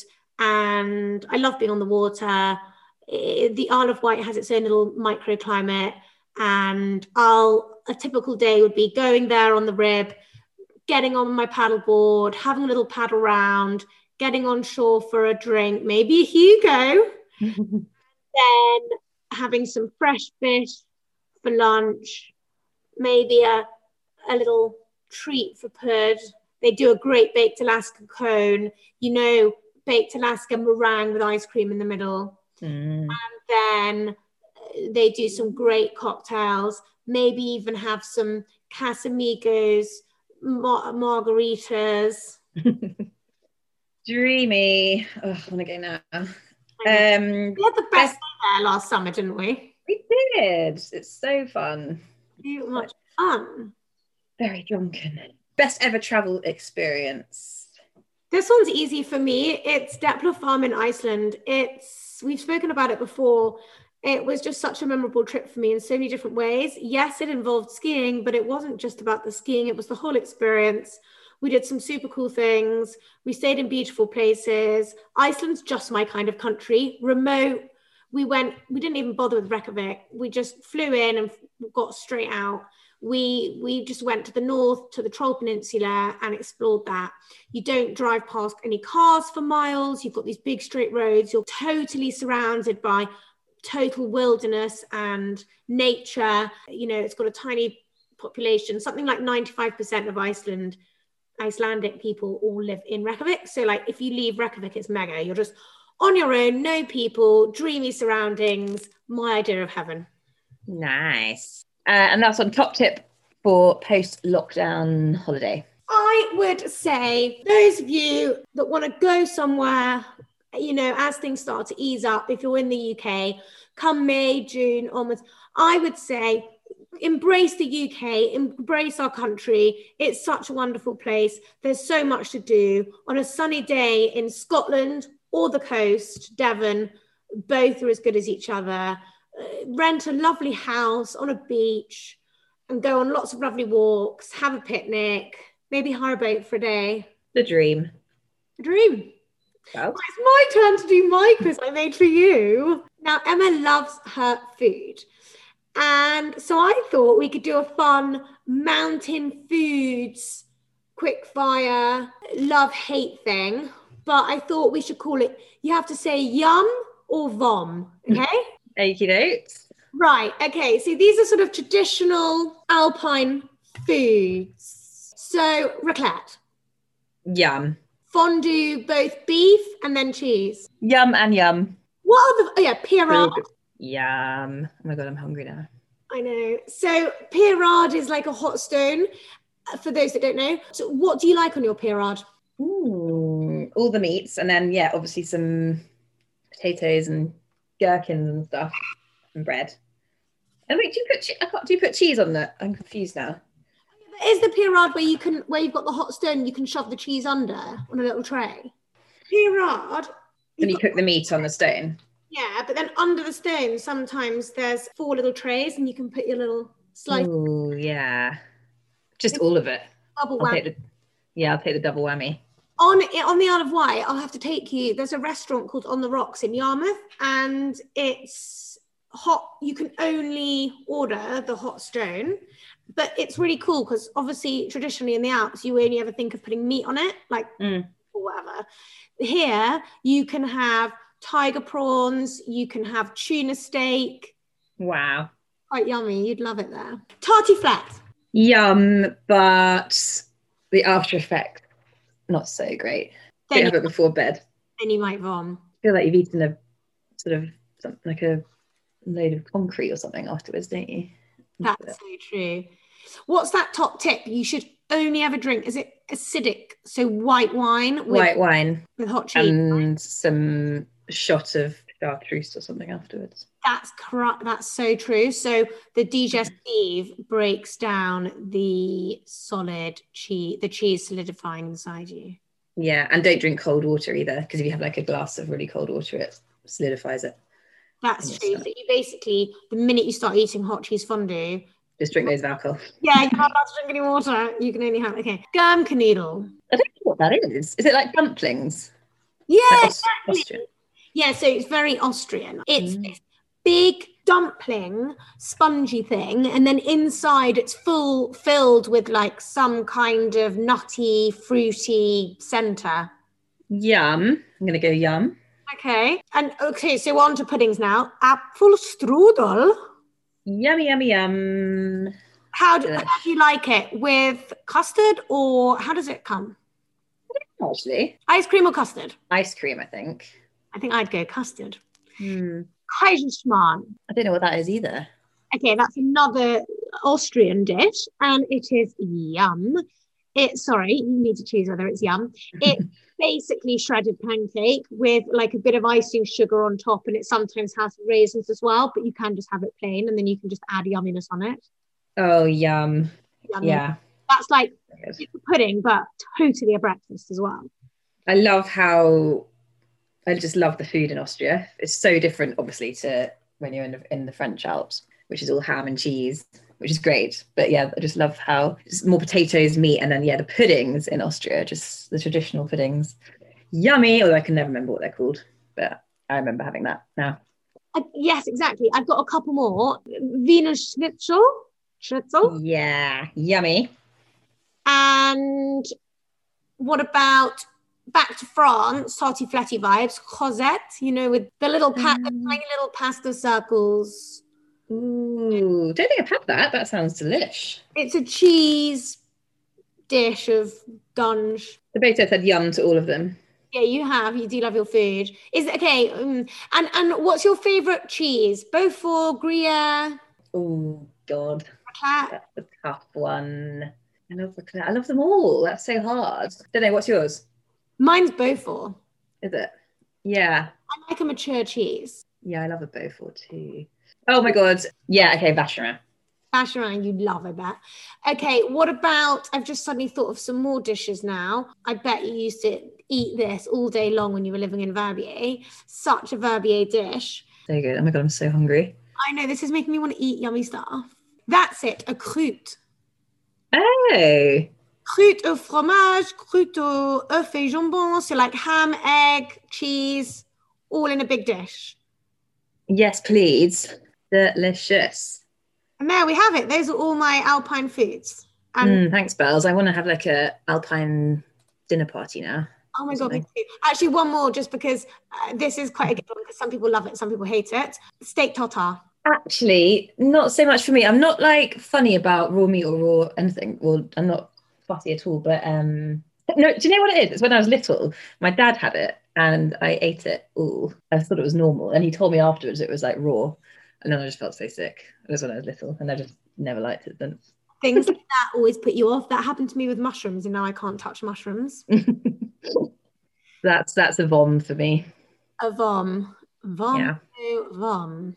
And I love being on the water. It, the Isle of Wight has its own little microclimate. And I'll, a typical day would be going there on the rib, getting on my paddleboard, having a little paddle round, getting on shore for a drink, maybe a Hugo, then having some fresh fish for lunch, maybe a, a little treat for Pud. They do a great baked Alaska cone, you know, baked Alaska meringue with ice cream in the middle. Mm. And then they do some great cocktails, maybe even have some Casamigos, Mar- margaritas. Dreamy. Oh, I want to go now. Um, We had the best best- day there last summer, didn't we? we did. It's so fun. So much fun. Very drunken. Best ever travel experience. This one's easy for me. It's Depla Farm in Iceland. It's, we've spoken about it before. It was just such a memorable trip for me in so many different ways. Yes, it involved skiing, but it wasn't just about the skiing. It was the whole experience. We did some super cool things. We stayed in beautiful places. Iceland's just my kind of country. Remote. We went, we didn't even bother with Reykjavik. We just flew in and got straight out. We we just went to the north, to the Troll Peninsula, and explored that. You don't drive past any cars for miles. You've got these big straight roads. You're totally surrounded by total wilderness and nature. You know, it's got a tiny population. Something like ninety-five percent of Iceland, Icelandic people all live in Reykjavik. So like if you leave Reykjavik, it's mega. You're just on your own, no people, dreamy surroundings. My idea of heaven. Nice. Uh, and that's on top tip for post-lockdown holiday. I would say those of you that want to go somewhere, you know, as things start to ease up, if you're in the U K, come May, June onwards, I would say embrace the U K, embrace our country. It's such a wonderful place. There's so much to do. On a sunny day in Scotland, or the coast, Devon, both are as good as each other. Uh, rent a lovely house on a beach and go on lots of lovely walks, have a picnic, maybe hire a boat for a day. The dream. The dream. Well, It's my turn to do my quiz I made for you. Now, Emma loves her food. And so I thought we could do a fun mountain foods, quick fire, love hate thing. But I thought we should call it, you have to say yum or vom, okay? okie dokes. Right, okay. So these are sort of traditional Alpine foods. So raclette. Yum. Fondue, both beef and then cheese. Yum and yum. What are the, oh yeah, Pierrard. Yum. Oh my God, I'm hungry now. I know. So Pierrard is like a hot stone, uh, for those that don't know. So what do you like on your Pierrard? Ooh, all the meats. And then, yeah, obviously some potatoes and gherkins and stuff and bread. And wait, do you put, che- I can't, do you put cheese on that? I'm confused now. Is the Pierrard where you can, where you've got the hot stone, you can shove the cheese under on a little tray? Pierrard. And you cook the meat on the stone. Yeah, but then under the stone, sometimes there's four little trays and you can put your little slice. Oh, yeah. Just all of it. Double I'll whammy. take the, yeah, I'll take the double whammy. On, on the Isle of Wight, I'll have to take you, there's a restaurant called On the Rocks in Yarmouth, and it's hot, you can only order the hot stone, but it's really cool because obviously traditionally in the Alps, you only ever think of putting meat on it, like Mm. or whatever. Here, you can have tiger prawns, you can have tuna steak. Wow. Quite yummy, you'd love it there. Tartiflette. Yum, but the after effect, not so great. Then Don't have you, it before bed. then you might vom. I feel like you've eaten a sort of something like a load of concrete or something afterwards, don't you? That's so true. What's that top tip? You should only ever drink, is it acidic? So white wine with, White wine with hot cheese. and some shot of chartreuse or something afterwards. That's correct. That's so true. So the digestive breaks down the solid cheese, the cheese solidifying inside you. Yeah, and don't drink cold water either, because if you have like a glass of really cold water, it solidifies it. That's Yes, true. sir. So you basically, the minute you start eating hot cheese fondue, Just drink loads of alcohol. yeah, you're not allowed to drink any water. You can only have, okay. Germknödel. I don't know what that is. Is it like dumplings? Yeah, Like Aus- exactly. Austrian? Yeah, so it's very Austrian. It's Mm. this big dumpling, spongy thing, and then inside it's full filled with like some kind of nutty, fruity centre. Yum. I'm going to go yum. Okay, and okay, so we're on to puddings now. Apfelstrudel. Yummy, yummy, yum. How do, Yes. how do you like it? With custard or how does it come? Actually, Ice cream or custard? ice cream, I think. I think I'd go custard. Hmm. Kaiserschmarrn. I don't know what that is either. Okay, that's another Austrian dish, and it is yum. It's sorry, you need to choose whether it's yum. It's basically shredded pancake with like a bit of icing sugar on top, and it sometimes has raisins as well, but you can just have it plain, and then you can just add yumminess on it. Oh, yum. Yummy. Yeah. That's like Good. it's a pudding, but totally a breakfast as well. I love how I just love the food in Austria. It's so different, obviously, to when you're in the, in the French Alps, which is all ham and cheese, which is great. But yeah, I just love how it's more potatoes, meat, and then yeah, the puddings in Austria, just the traditional puddings. Yummy, although I can never remember what they're called, but I remember having that now. Uh, yes, exactly. I've got a couple more. Wiener Schnitzel, Schnitzel, Yeah, yummy. and what about back to France, tartiflette vibes, Rosette, you know, with the little pa- the Um. tiny little pasta circles. Ooh, don't think I've had that. That sounds delish. It's a cheese dish of gunge. The both said yum to all of them. Yeah, you have. You do love your food. Is it okay? Um, and and what's your favourite cheese? Beaufort, Gruyere, Oh God, Raclette? that's a tough one. I love the I love them all. That's so hard. Don't know. What's yours? Mine's Beaufort. Is it? Yeah. I like a mature cheese. Yeah, I love a Beaufort too. Oh my God. Yeah, okay, Vacherin. Bash around, you'd love, I bet. Okay, what about, I've just suddenly thought of some more dishes now. I bet you used to eat this all day long when you were living in Verbier. Such a Verbier dish. So good. Oh my God, I'm so hungry. I know, this is making me want to eat yummy stuff. That's it, a croûte. Oh. Croûte au fromage, croûte au œuf et jambon. So like ham, egg, cheese, all in a big dish. Yes, please. Delicious. And there we have it. Those are all my Alpine foods. And mm, thanks, Bells. I want to have like a Alpine dinner party now. Oh my God, me too. Actually, one more, just because uh, this is quite a good one, because some people love it, some people hate it. Steak tartare. Actually, not so much for me. I'm not like funny about raw meat or raw anything. Well, I'm not fussy at all. But um, no, do you know what it is? It's when I was little, my dad had it and I ate it all. I thought it was normal. And he told me afterwards it was like raw. And then I just felt so sick. It was when I was little and I just never liked it then. Things like that always put you off. That happened to me with mushrooms, and now I can't touch mushrooms. that's that's a vom for me. A vom. Vom. Yeah. Vom.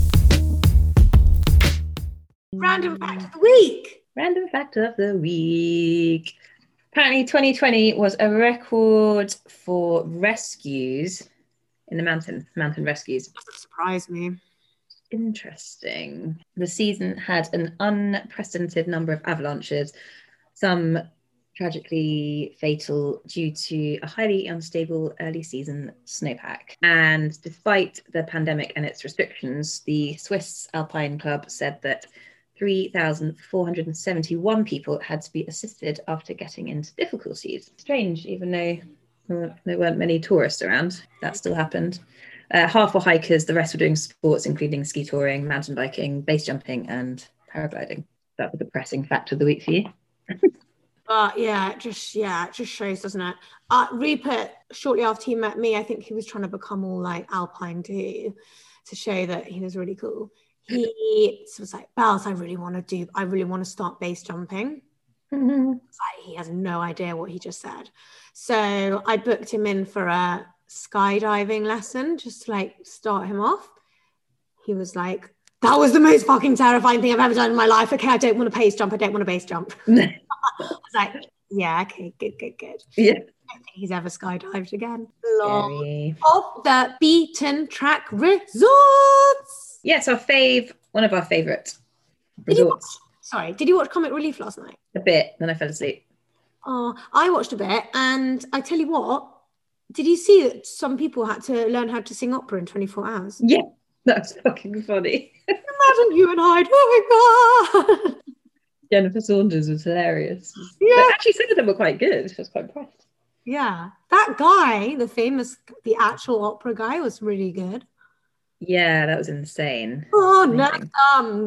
Random fact of the week. Random fact of the week. Apparently twenty twenty was a record for rescues in the mountain, mountain rescues. Doesn't surprise me. Interesting. The season had an unprecedented number of avalanches, some tragically fatal due to a highly unstable early season snowpack. And despite the pandemic and its restrictions, the Swiss Alpine Club said that three thousand four hundred seventy-one people had to be assisted after getting into difficulties. Strange, even though well, there weren't many tourists around, that still happened. Uh, half were hikers, the rest were doing sports, including ski touring, mountain biking, base jumping, and paragliding. That's a depressing fact of the week for you. But yeah, it just yeah, it just shows, doesn't it? Uh, Rupert, shortly after he met me, I think he was trying to become all like Alpine too, to show that he was really cool. He was like, Bells, I really want to do, I really want to start base jumping. Mm-hmm. Like, he has no idea what he just said. So I booked him in for a skydiving lesson, just to like start him off. He was like, that was the most fucking terrifying thing I've ever done in my life. Okay, I don't want to base jump. I don't want to base jump. I was like, yeah, okay, good, good, good. Yeah. I don't think he's ever skydived again. Scary. Off the beaten track resorts. Yes, our fave, one of our favourite Did you watch, resorts. sorry, did you watch Comic Relief last night? A bit, then I fell asleep. Oh, I watched a bit, and I tell you what, did you see that some people had to learn how to sing opera in twenty-four hours? Yeah, that's fucking funny. Imagine you and I doing that. Jennifer Saunders was hilarious. Yeah. But actually, some of them were quite good. I was quite impressed. Yeah, that guy, the famous, the actual opera guy, was really good. Yeah, that was insane. Oh, Amazing. Nectam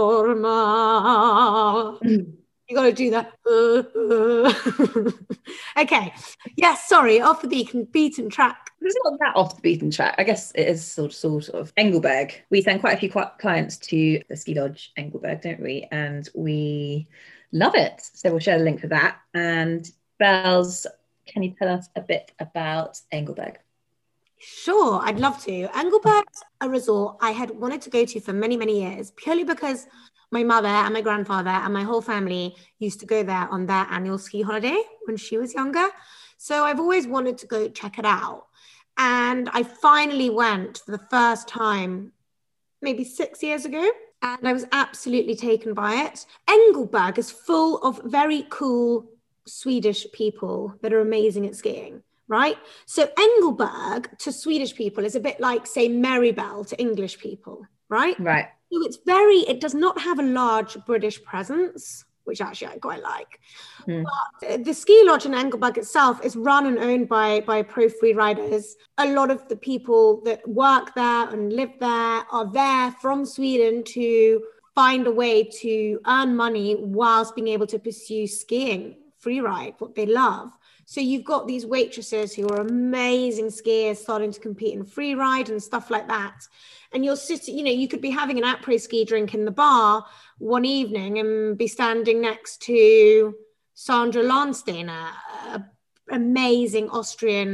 Dorma. You got to do that. Uh, uh. Okay. Yes, sorry, off the beaten, beaten track. It's not that off the beaten track. I guess it is sort of, sort of. Engelberg. We send quite a few qu- clients to the ski lodge Engelberg, don't we? And we love it. So we'll share the link for that. And Bells, can you tell us a bit about Engelberg? Sure, I'd love to. Engelberg's a resort I had wanted to go to for many, many years, purely because my mother and my grandfather and my whole family used to go there on their annual ski holiday when she was younger. So I've always wanted to go check it out. And I finally went for the first time, maybe six years ago, and I was absolutely taken by it. Engelberg is full of very cool Swedish people that are amazing at skiing, right? So Engelberg to Swedish people is a bit like, say, Marybelle to English people, right? Right. So it's very, it does not have a large British presence, which actually I quite like. Mm. But the ski lodge in Engelberg itself is run and owned by, by pro free riders. A lot of the people that work there and live there are there from Sweden to find a way to earn money whilst being able to pursue skiing, free ride, what they love. So you've got these waitresses who are amazing skiers starting to compete in free ride and stuff like that. And you'll sit, you know, you could be having an après ski drink in the bar one evening and be standing next to Sandra Lahnsteiner, an amazing Austrian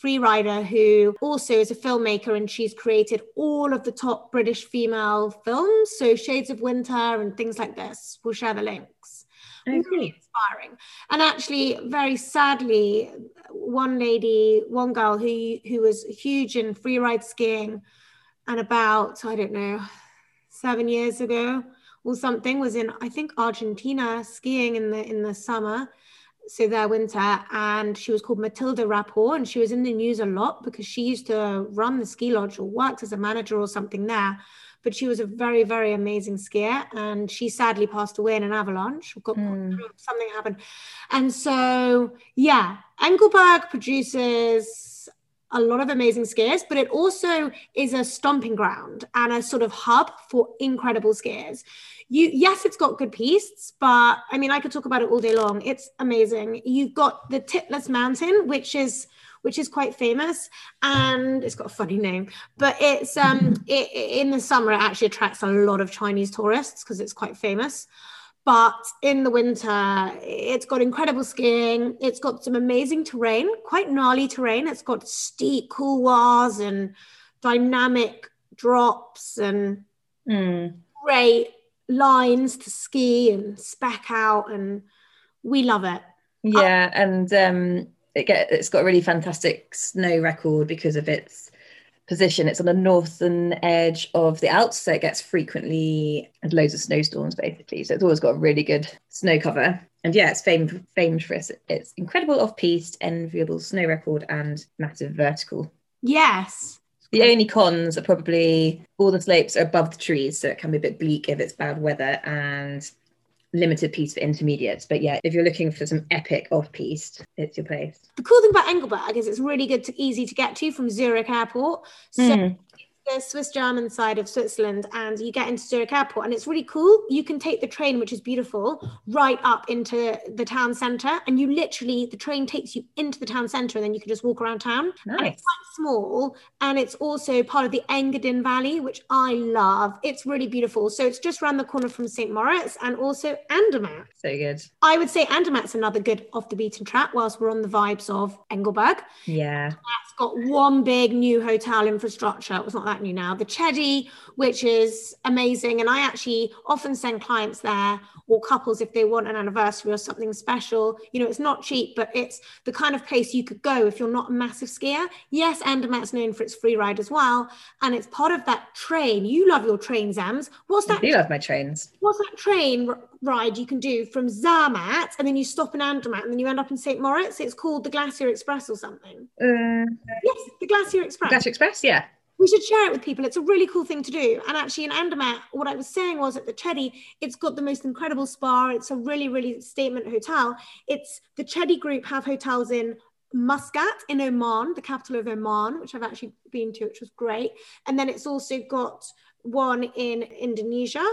free rider who also is a filmmaker, and she's created all of the top British female films. So Shades of Winter and things like this. We'll share the links. Oh, really cool. Inspiring. And actually, very sadly, one lady, one girl who, who was huge in freeride skiing, and about, I don't know, seven years ago or something, was in, I think, Argentina skiing in the in the summer, so their winter, and she was called Matilda Rapport, and she was in the news a lot because she used to run the ski lodge or worked as a manager or something there. But she was a very, very amazing skier, and she sadly passed away in an avalanche. Got Mm. something happened. And so, yeah, Engelberg produces a lot of amazing skiers, but it also is a stomping ground and a sort of hub for incredible skiers. You, yes, it's got good pistes, but I mean, I could talk about it all day long. It's amazing. You've got the Titlis Mountain, which is which is quite famous, and it's got a funny name, but it's um it, in the summer it actually attracts a lot of Chinese tourists because it's quite famous. But in the winter, it's got incredible skiing. It's got some amazing terrain, quite gnarly terrain. It's got steep couloirs and dynamic drops and Mm. great lines to ski and spec out, and we love it. Yeah, and um, it get, it's got a really fantastic snow record because of its position. It's on the northern edge of the Alps, so it gets frequently and loads of snowstorms, basically. So it's always got a really good snow cover. And yeah, it's famed, famed for its, its incredible off-piste, enviable snow record, and massive vertical. Yes. The only cons are probably all the slopes are above the trees, so it can be a bit bleak if it's bad weather, and limited piste for intermediates. But yeah, if you're looking for some epic off-piste, it's your place. The cool thing about Engelberg is it's really good to easy to get to from Zurich Airport. So Mm. the Swiss-German side of Switzerland, and you get into Zurich Airport, and it's really cool. You can take the train, which is beautiful, right up into the town centre, and you literally, the train takes you into the town centre, and then you can just walk around town. And Nice. it's quite small, and it's also part of the Engadin Valley, which I love. It's really beautiful. So it's just around the corner from Saint Moritz, and also Andermatt. So good. I would say Andermatt's another good off the beaten track whilst we're on the vibes of Engelberg. Yeah. It's got one big new hotel infrastructure. It was not that new now. The Chedi, which is amazing. And I actually often send clients there, or couples if they want an anniversary or something special. You know, it's not cheap, but it's the kind of place you could go if you're not a massive skier. Yes, Andermatt's known for its free ride as well. And it's part of that train. You love your train, Zams. What's I that? do love my trains. What's that train r- ride you can do from Zermatt, and then you stop in Andermatt, and then you end up in Saint Moritz? It's called the Glacier Express or something. Uh, Yes, the Glacier Express. Glacier Express, yeah. We should share it with people. It's a really cool thing to do. And actually in Andermatt, what I was saying was at the Chedi, it's got the most incredible spa. It's a really, really statement hotel. It's the Chedi group have hotels in Muscat in Oman, the capital of Oman, which I've actually been to, which was great. And then it's also got one in Indonesia,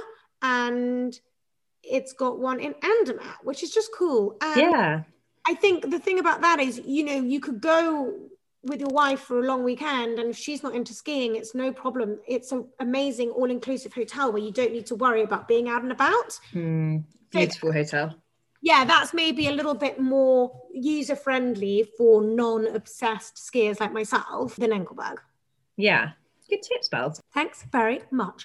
and it's got one in Andermatt, which is just cool. And Yeah. I think the thing about that is, you know, you could go with your wife for a long weekend, and if she's not into skiing, it's no problem. It's an amazing all-inclusive hotel where you don't need to worry about being out and about. Mm, beautiful hotel. Yeah, that's maybe a little bit more user-friendly for non-obsessed skiers like myself than Engelberg. Yeah. Good tips, Bells. Thanks very much.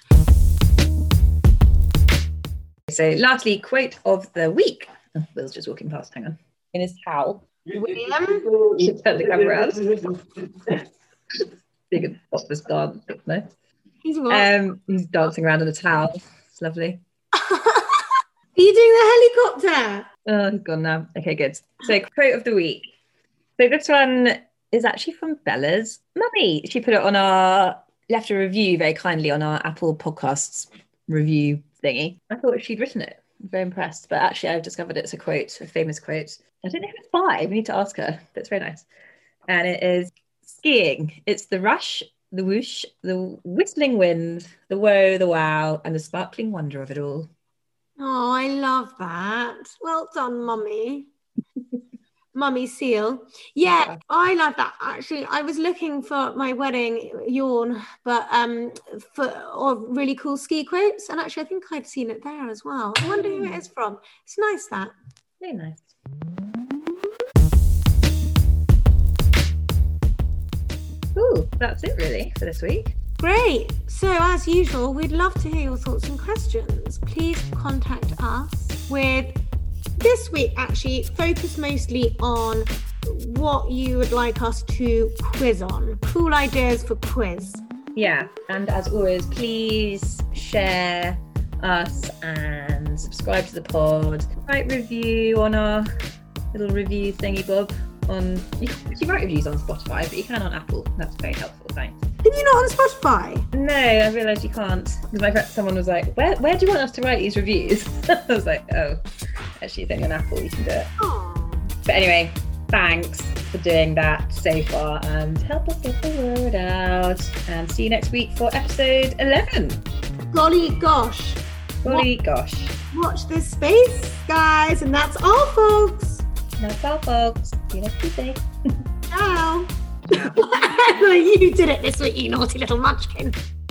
So lastly, quote of the week. Oh, Will's just walking past, hang on. In his towel. William, Should turn the camera around. Big office dance, no? he's what? Um, he's dancing around in a towel. It's lovely. Are you doing the helicopter? Oh, he's gone now. Okay, good. So quote of the week. So this one is actually from Bella's mummy. She put it on our, left a review very kindly on our Apple Podcasts review thingy. I thought she'd written it. I'm very impressed. But actually, I've discovered it's a quote, a famous quote. I don't know if it's by. We need to ask her. But it's very nice. And it is, skiing. It's the rush, the whoosh, the whistling wind, the woe, the wow, and the sparkling wonder of it all. Oh, I love that. Well done, mummy. Mummy seal. Yeah, Yeah. I love that. Actually, I was looking for my wedding yawn, but um, for of really cool ski quotes, and actually, I think I'd seen it there as well. I wonder who it is from. It's nice that. Very nice. cool. That's it really for this week. Great. So as usual, we'd love to hear your thoughts and questions. Please contact us with this week actually focus mostly on what you would like us to quiz on. Cool ideas for quiz. Yeah, and as always, please share us and subscribe to the pod. Write review on our little review thingy bob. On you can write reviews on Spotify, but you can on Apple. That's very helpful. Thanks. Can you not on Spotify? No, I realised you can't. Because my friend, someone was like, "Where, where do you want us to write these reviews?" I was like, "Oh, actually, it's only on Apple. You can do it." Aww. But anyway, thanks for doing that so far, and help us get the word out. And see you next week for episode eleven. Golly gosh. Golly gosh. Watch this space, guys, and that's all, folks. That's all, folks. See you next Tuesday. Ciao. You did it this week, you naughty little munchkin.